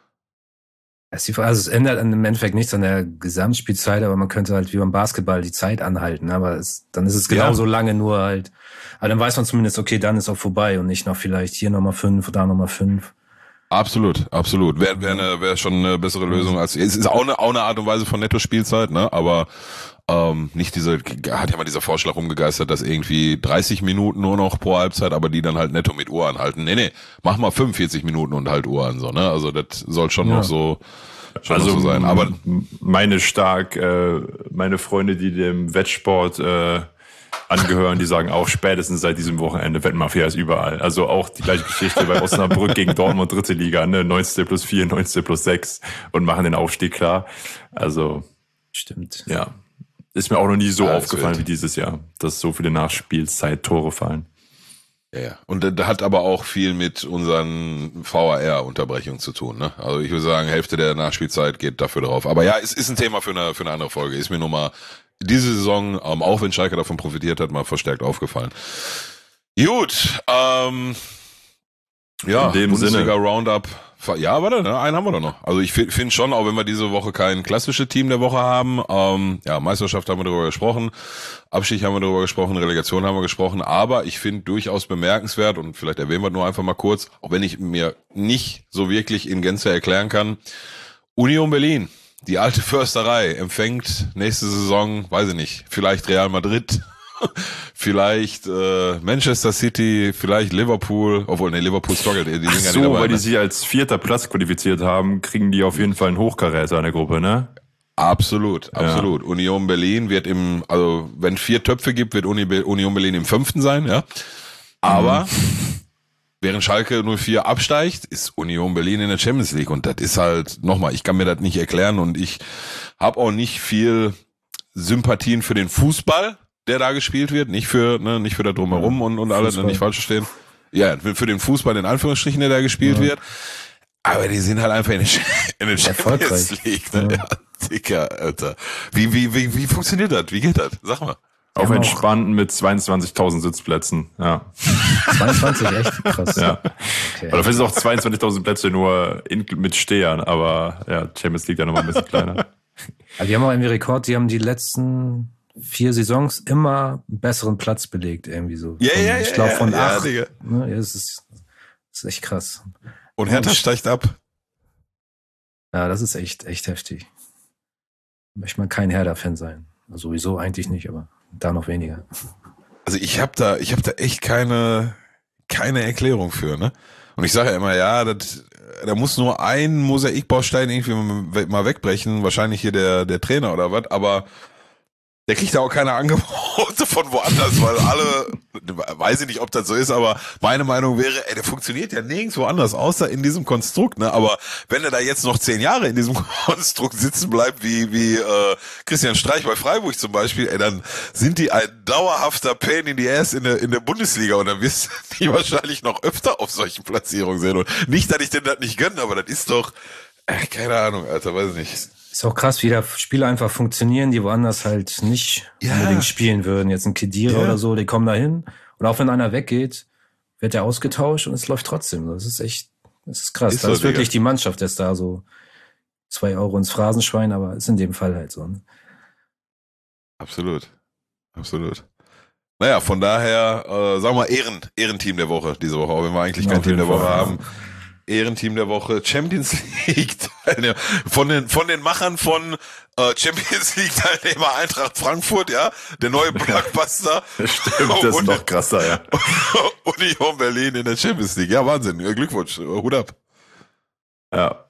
Also es ändert im Endeffekt nichts an der Gesamtspielzeit, aber man könnte halt wie beim Basketball die Zeit anhalten, aber dann ist es genauso lange, nur halt, aber dann weiß man zumindest, okay, dann ist auch vorbei und nicht noch vielleicht hier nochmal 5 oder da nochmal 5.
Absolut. Wäre schon eine bessere Lösung als, es ist auch eine Art und Weise von Netto-Spielzeit, ne, aber nicht hat ja mal dieser Vorschlag rumgegeistert, dass irgendwie 30 Minuten nur noch pro Halbzeit, aber die dann halt netto mit Uhr anhalten. Nee, mach mal 45 Minuten und halt Uhr an, so, ne? Also das soll schon noch so sein. Aber
meine Freunde, die dem Wettsport angehören, die sagen auch spätestens seit diesem Wochenende Wettmafia ist überall. Also auch die gleiche Geschichte bei Osnabrück gegen Dortmund, 3. Liga, ne? 90. plus 4, 90. plus 6 und machen den Aufstieg klar. Also
stimmt.
Ja. Ist mir auch noch nie so aufgefallen wie dieses Jahr, dass so viele Nachspielzeit-Tore fallen.
Ja. Und das hat aber auch viel mit unseren VAR-Unterbrechungen zu tun, ne? Also ich würde sagen, Hälfte der Nachspielzeit geht dafür drauf. Aber ja, es ist ein Thema für eine andere Folge. Ist mir nur mal diese Saison, auch wenn Schalke davon profitiert hat, mal verstärkt aufgefallen. Gut,
in dem
Bundesliga
Sinne.
Roundup Ja, warte, ne? Einen haben wir doch noch. Also ich finde schon, auch wenn wir diese Woche kein klassisches Team der Woche haben, Meisterschaft haben wir darüber gesprochen, Abstieg haben wir darüber gesprochen, Relegation haben wir gesprochen, aber ich finde durchaus bemerkenswert, und vielleicht erwähnen wir nur einfach mal kurz, auch wenn ich mir nicht so wirklich in Gänze erklären kann, Union Berlin, die alte Försterei, empfängt nächste Saison, weiß ich nicht, vielleicht Real Madrid, vielleicht Manchester City, vielleicht Liverpool, obwohl Liverpool struggelt, die sind gar nicht dabei.
Weil die sich als 4. Platz qualifiziert haben, kriegen die auf jeden Fall einen Hochkaräter in der Gruppe, ne?
Absolut. Union Berlin wird wenn 4 Töpfe gibt, wird Union Berlin im 5. sein, ja. Aber während Schalke 04 absteigt, ist Union Berlin in der Champions League, und das ist halt, nochmal, ich kann mir das nicht erklären, und ich habe auch nicht viel Sympathien für den Fußball, der da gespielt wird, nicht für das Drumherum und alles, nicht falsch verstehen. Ja, für den Fußball in Anführungsstrichen, der da gespielt wird. Aber die sind halt einfach in der Champions League, ne? Ja, Dicker, Alter. Wie funktioniert das? Wie geht das? Sag mal.
Auf entspannten mit 22.000 Sitzplätzen, ja.
22, echt krass.
Ja. Okay. Aber dafür sind auch 22.000 Plätze nur mit Stehern, aber ja, Champions League ja nochmal ein bisschen kleiner.
Aber die haben auch irgendwie Rekord, die haben die letzten 4 Saisons immer einen besseren Platz belegt, irgendwie so. Ich glaube von 8. Ja, ne, das ist echt krass.
Und Hertha steigt ab.
Ja, das ist echt heftig. Möchte man kein Hertha-Fan sein. Also sowieso eigentlich nicht, aber da noch weniger.
Also ich hab da echt keine Erklärung für, ne? Und ich sage ja immer, da muss nur ein Mosaikbaustein irgendwie mal wegbrechen, wahrscheinlich hier der Trainer oder was, aber der kriegt da auch keine Angebote von woanders, weil alle, weiß ich nicht, ob das so ist, aber meine Meinung wäre, der funktioniert ja nirgendwo anders, außer in diesem Konstrukt, ne? Aber wenn er da jetzt noch 10 Jahre in diesem Konstrukt sitzen bleibt, wie Christian Streich bei Freiburg zum Beispiel, dann sind die ein dauerhafter Pain in the Ass in der Bundesliga, und dann wirst du die wahrscheinlich noch öfter auf solchen Platzierungen sehen. Und nicht, dass ich denn das nicht gönne, aber das ist doch, keine Ahnung, Alter, weiß ich nicht.
Ist auch krass, wie da Spieler einfach funktionieren, die woanders halt nicht unbedingt spielen würden. Jetzt ein Kedira oder so, die kommen da hin. Oder auch wenn einer weggeht, wird der ausgetauscht und es läuft trotzdem. Das ist krass. Das ist wirklich die Mannschaft, der ist da so 2 Euro ins Phrasenschwein, aber ist in dem Fall halt so. Ne?
Absolut. Naja, von daher, sagen wir mal Ehrenteam der Woche diese Woche, auch wenn wir eigentlich kein Team der Woche haben. Ehrenteam der Woche, Champions League Teilnehmer, von den Machern von Champions League Teilnehmer Eintracht Frankfurt, ja, der neue Blockbuster.
Stimmt, das ist noch krasser, ja.
Union Berlin in der Champions League, ja, Wahnsinn, Glückwunsch, Hut ab.
Ja.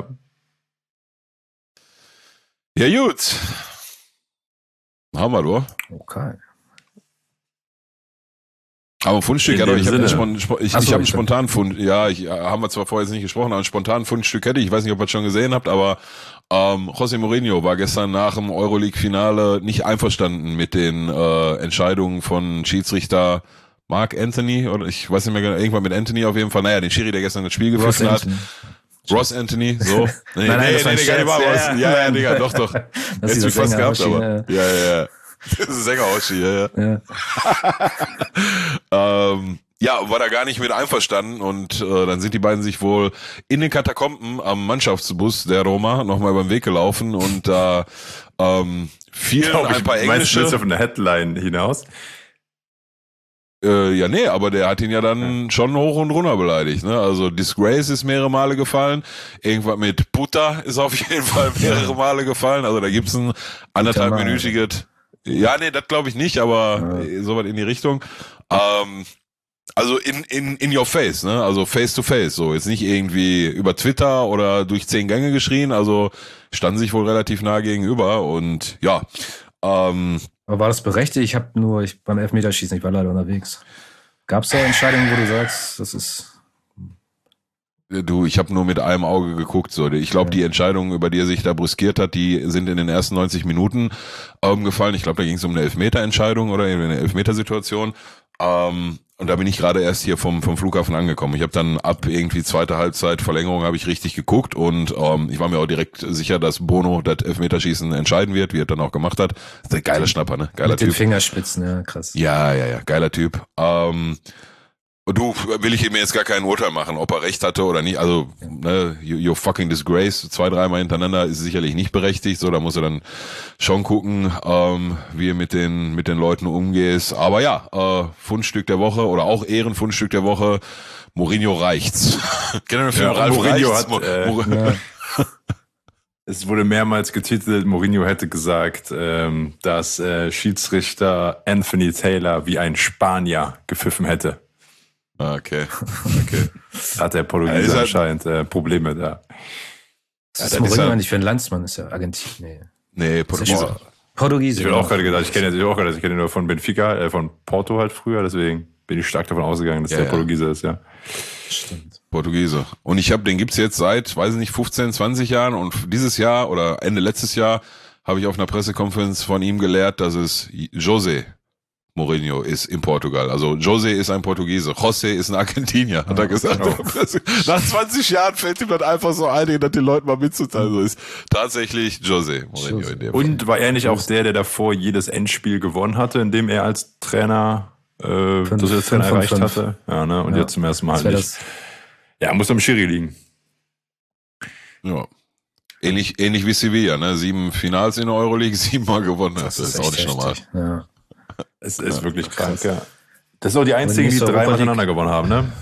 Ja, gut. Haben wir, du?
Okay.
Aber Fundstück, ich habe einen spontanen Fund. Ja, haben wir zwar vorher jetzt nicht gesprochen, aber ein spontanen Fundstück hätte ich. Ich weiß nicht, ob ihr es schon gesehen habt, aber José Mourinho war gestern nach dem Euroleague-Finale nicht einverstanden mit den Entscheidungen von Schiedsrichter Mark Anthony, oder ich weiß nicht mehr genau, irgendwann mit Anthony auf jeden Fall. Naja, den Schiri, der gestern das Spiel gepfiffen hat. Ross Anthony, so. Nee, Ja, Digga, doch.
Das ist fast gehabt, aber.
Ja. Das ist Sänger Hoshi, ja. War da gar nicht mit einverstanden, und dann sind die beiden sich wohl in den Katakomben am Mannschaftsbus der Roma nochmal über den Weg gelaufen, und da fielen ein paar englische...
Meinst du auf eine Headline hinaus?
Aber der hat ihn ja dann schon hoch und runter beleidigt, ne? Also Disgrace ist mehrere Male gefallen, irgendwas mit Puta ist auf jeden Fall mehrere Male gefallen, also da gibt's ein 1,5-minütiges... Ja, nee, das glaube ich nicht, aber sowas in die Richtung. Also in your face, ne? Also face to face, so. Jetzt nicht irgendwie über Twitter oder durch 10 Gänge geschrien, also standen sich wohl relativ nah gegenüber, und ja.
Aber war das berechtigt? Beim Elfmeterschießen, ich war leider unterwegs. Gab es da Entscheidungen, wo du sagst, das ist...
Du, ich habe nur mit einem Auge geguckt. So, ich glaube, die Entscheidungen, über die er sich da brüskiert hat, die sind in den ersten 90 Minuten gefallen. Ich glaube, da ging es um eine Elfmeterentscheidung oder eine Elfmetersituation. Und da bin ich gerade erst hier vom Flughafen angekommen. Ich habe dann ab irgendwie zweite Halbzeit Verlängerung habe ich richtig geguckt, und ich war mir auch direkt sicher, dass Bono das Elfmeterschießen entscheiden wird, wie er dann auch gemacht hat. Das ist ein geiler Schnapper, ne? Geiler
Typ. Mit den Fingerspitzen, ja, krass.
Ja, geiler Typ. Du, will ich mir jetzt gar kein Urteil machen, ob er recht hatte oder nicht. Also, ne, you fucking disgrace, 2-3 Mal hintereinander ist sicherlich nicht berechtigt. So, da muss er dann schon gucken, wie er mit den Leuten umgeht. Aber ja, Fundstück der Woche oder auch Ehrenfundstück der Woche. Mourinho reicht's. Kennen wir den Film Ralf
Mourinho
reicht's?
Es wurde mehrmals getitelt, Mourinho hätte gesagt, dass Schiedsrichter Anthony Taylor wie ein Spanier gepfiffen hätte.
Okay.
Da hat der Portugiese anscheinend Probleme da.
Das ist Mourinho nicht für ein Landsmann, ist ja Argentinien.
Nee,
Portugiese.
Ich habe auch gerade gedacht, ich kenne ihn nur von Benfica, von Porto halt früher, deswegen bin ich stark davon ausgegangen, dass der Portugiese ist, ja.
Stimmt. Portugiese. Und den gibt's jetzt seit, weiß ich nicht, 15, 20 Jahren und dieses Jahr oder Ende letztes Jahr habe ich auf einer Pressekonferenz von ihm gelehrt, dass es José Mourinho ist in Portugal. Also José ist ein Portugiese, José ist ein Argentinier, hat er gesagt. Genau. Nach 20 Jahren fällt ihm dann einfach so ein, das den Leuten mal mitzuteilen. So ist tatsächlich José Mourinho in dem Fall.
Und war er nicht auch der davor jedes Endspiel gewonnen hatte, in dem er als Trainer das Trainer erreicht hatte? Ja, ne? Und jetzt zum ersten Mal nicht. Ja, muss am Schiri liegen.
Ja. Ähnlich wie Sevilla, ne? 7 Finals in der Euroleague, 7-mal gewonnen. Das ist auch nicht normal.
Ja.
Es ist wirklich krank, ja. Das sind auch die einzigen, die 3 miteinander gewonnen haben, ne?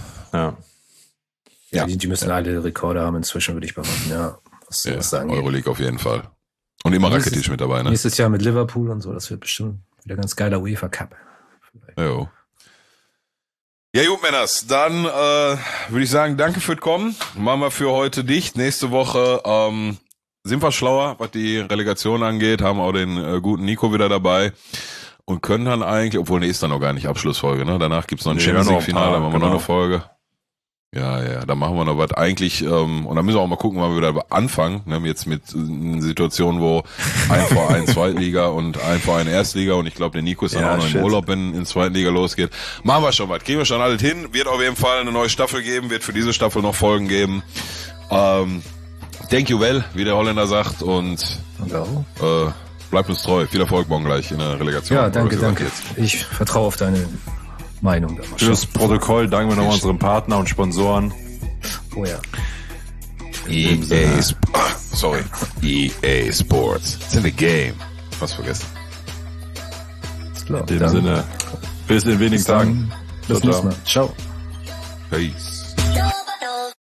Ja.
Die müssen alle Rekorde haben inzwischen, würde ich behaupten, ja. Was sagen.
Euroleague auf jeden Fall. Und immer Rakitic mit dabei, ne?
Nächstes Jahr mit Liverpool und so, das wird bestimmt wieder ganz geiler UEFA Cup.
Jo. Ja gut, Männers, dann würde ich sagen, danke fürs Kommen. Machen wir für heute dicht. Nächste Woche sind wir schlauer, was die Relegation angeht, haben auch den guten Nico wieder dabei und können dann eigentlich, obwohl ist dann noch gar nicht Abschlussfolge, ne? Danach gibt's noch ein Champions League Finale, dann machen wir noch eine Folge. Ja, da machen wir noch was eigentlich, und dann müssen wir auch mal gucken, wann wir wieder anfangen, ne, jetzt mit Situationen, wo ein Verein Zweitliga und ein Verein Erstliga und ich glaube, der Nico ist dann auch noch im Urlaub, wenn in Zweitliga losgeht. Machen wir schon was, kriegen wir schon alles hin, wird auf jeden Fall eine neue Staffel geben, wird für diese Staffel noch Folgen geben. Thank you well, wie der Holländer sagt und bleibt uns treu, viel Erfolg morgen gleich in der Relegation.
Ja, danke. Ich vertraue auf deine Meinung.
Fürs Protokoll danken wir nochmal unseren Partner und Sponsoren.
Oh ja.
EA Sports. It's in the game. Was vergessen.
In dem Sinne, bis in wenigen Tagen.
Bis nächstes Mal. Ciao.
Peace.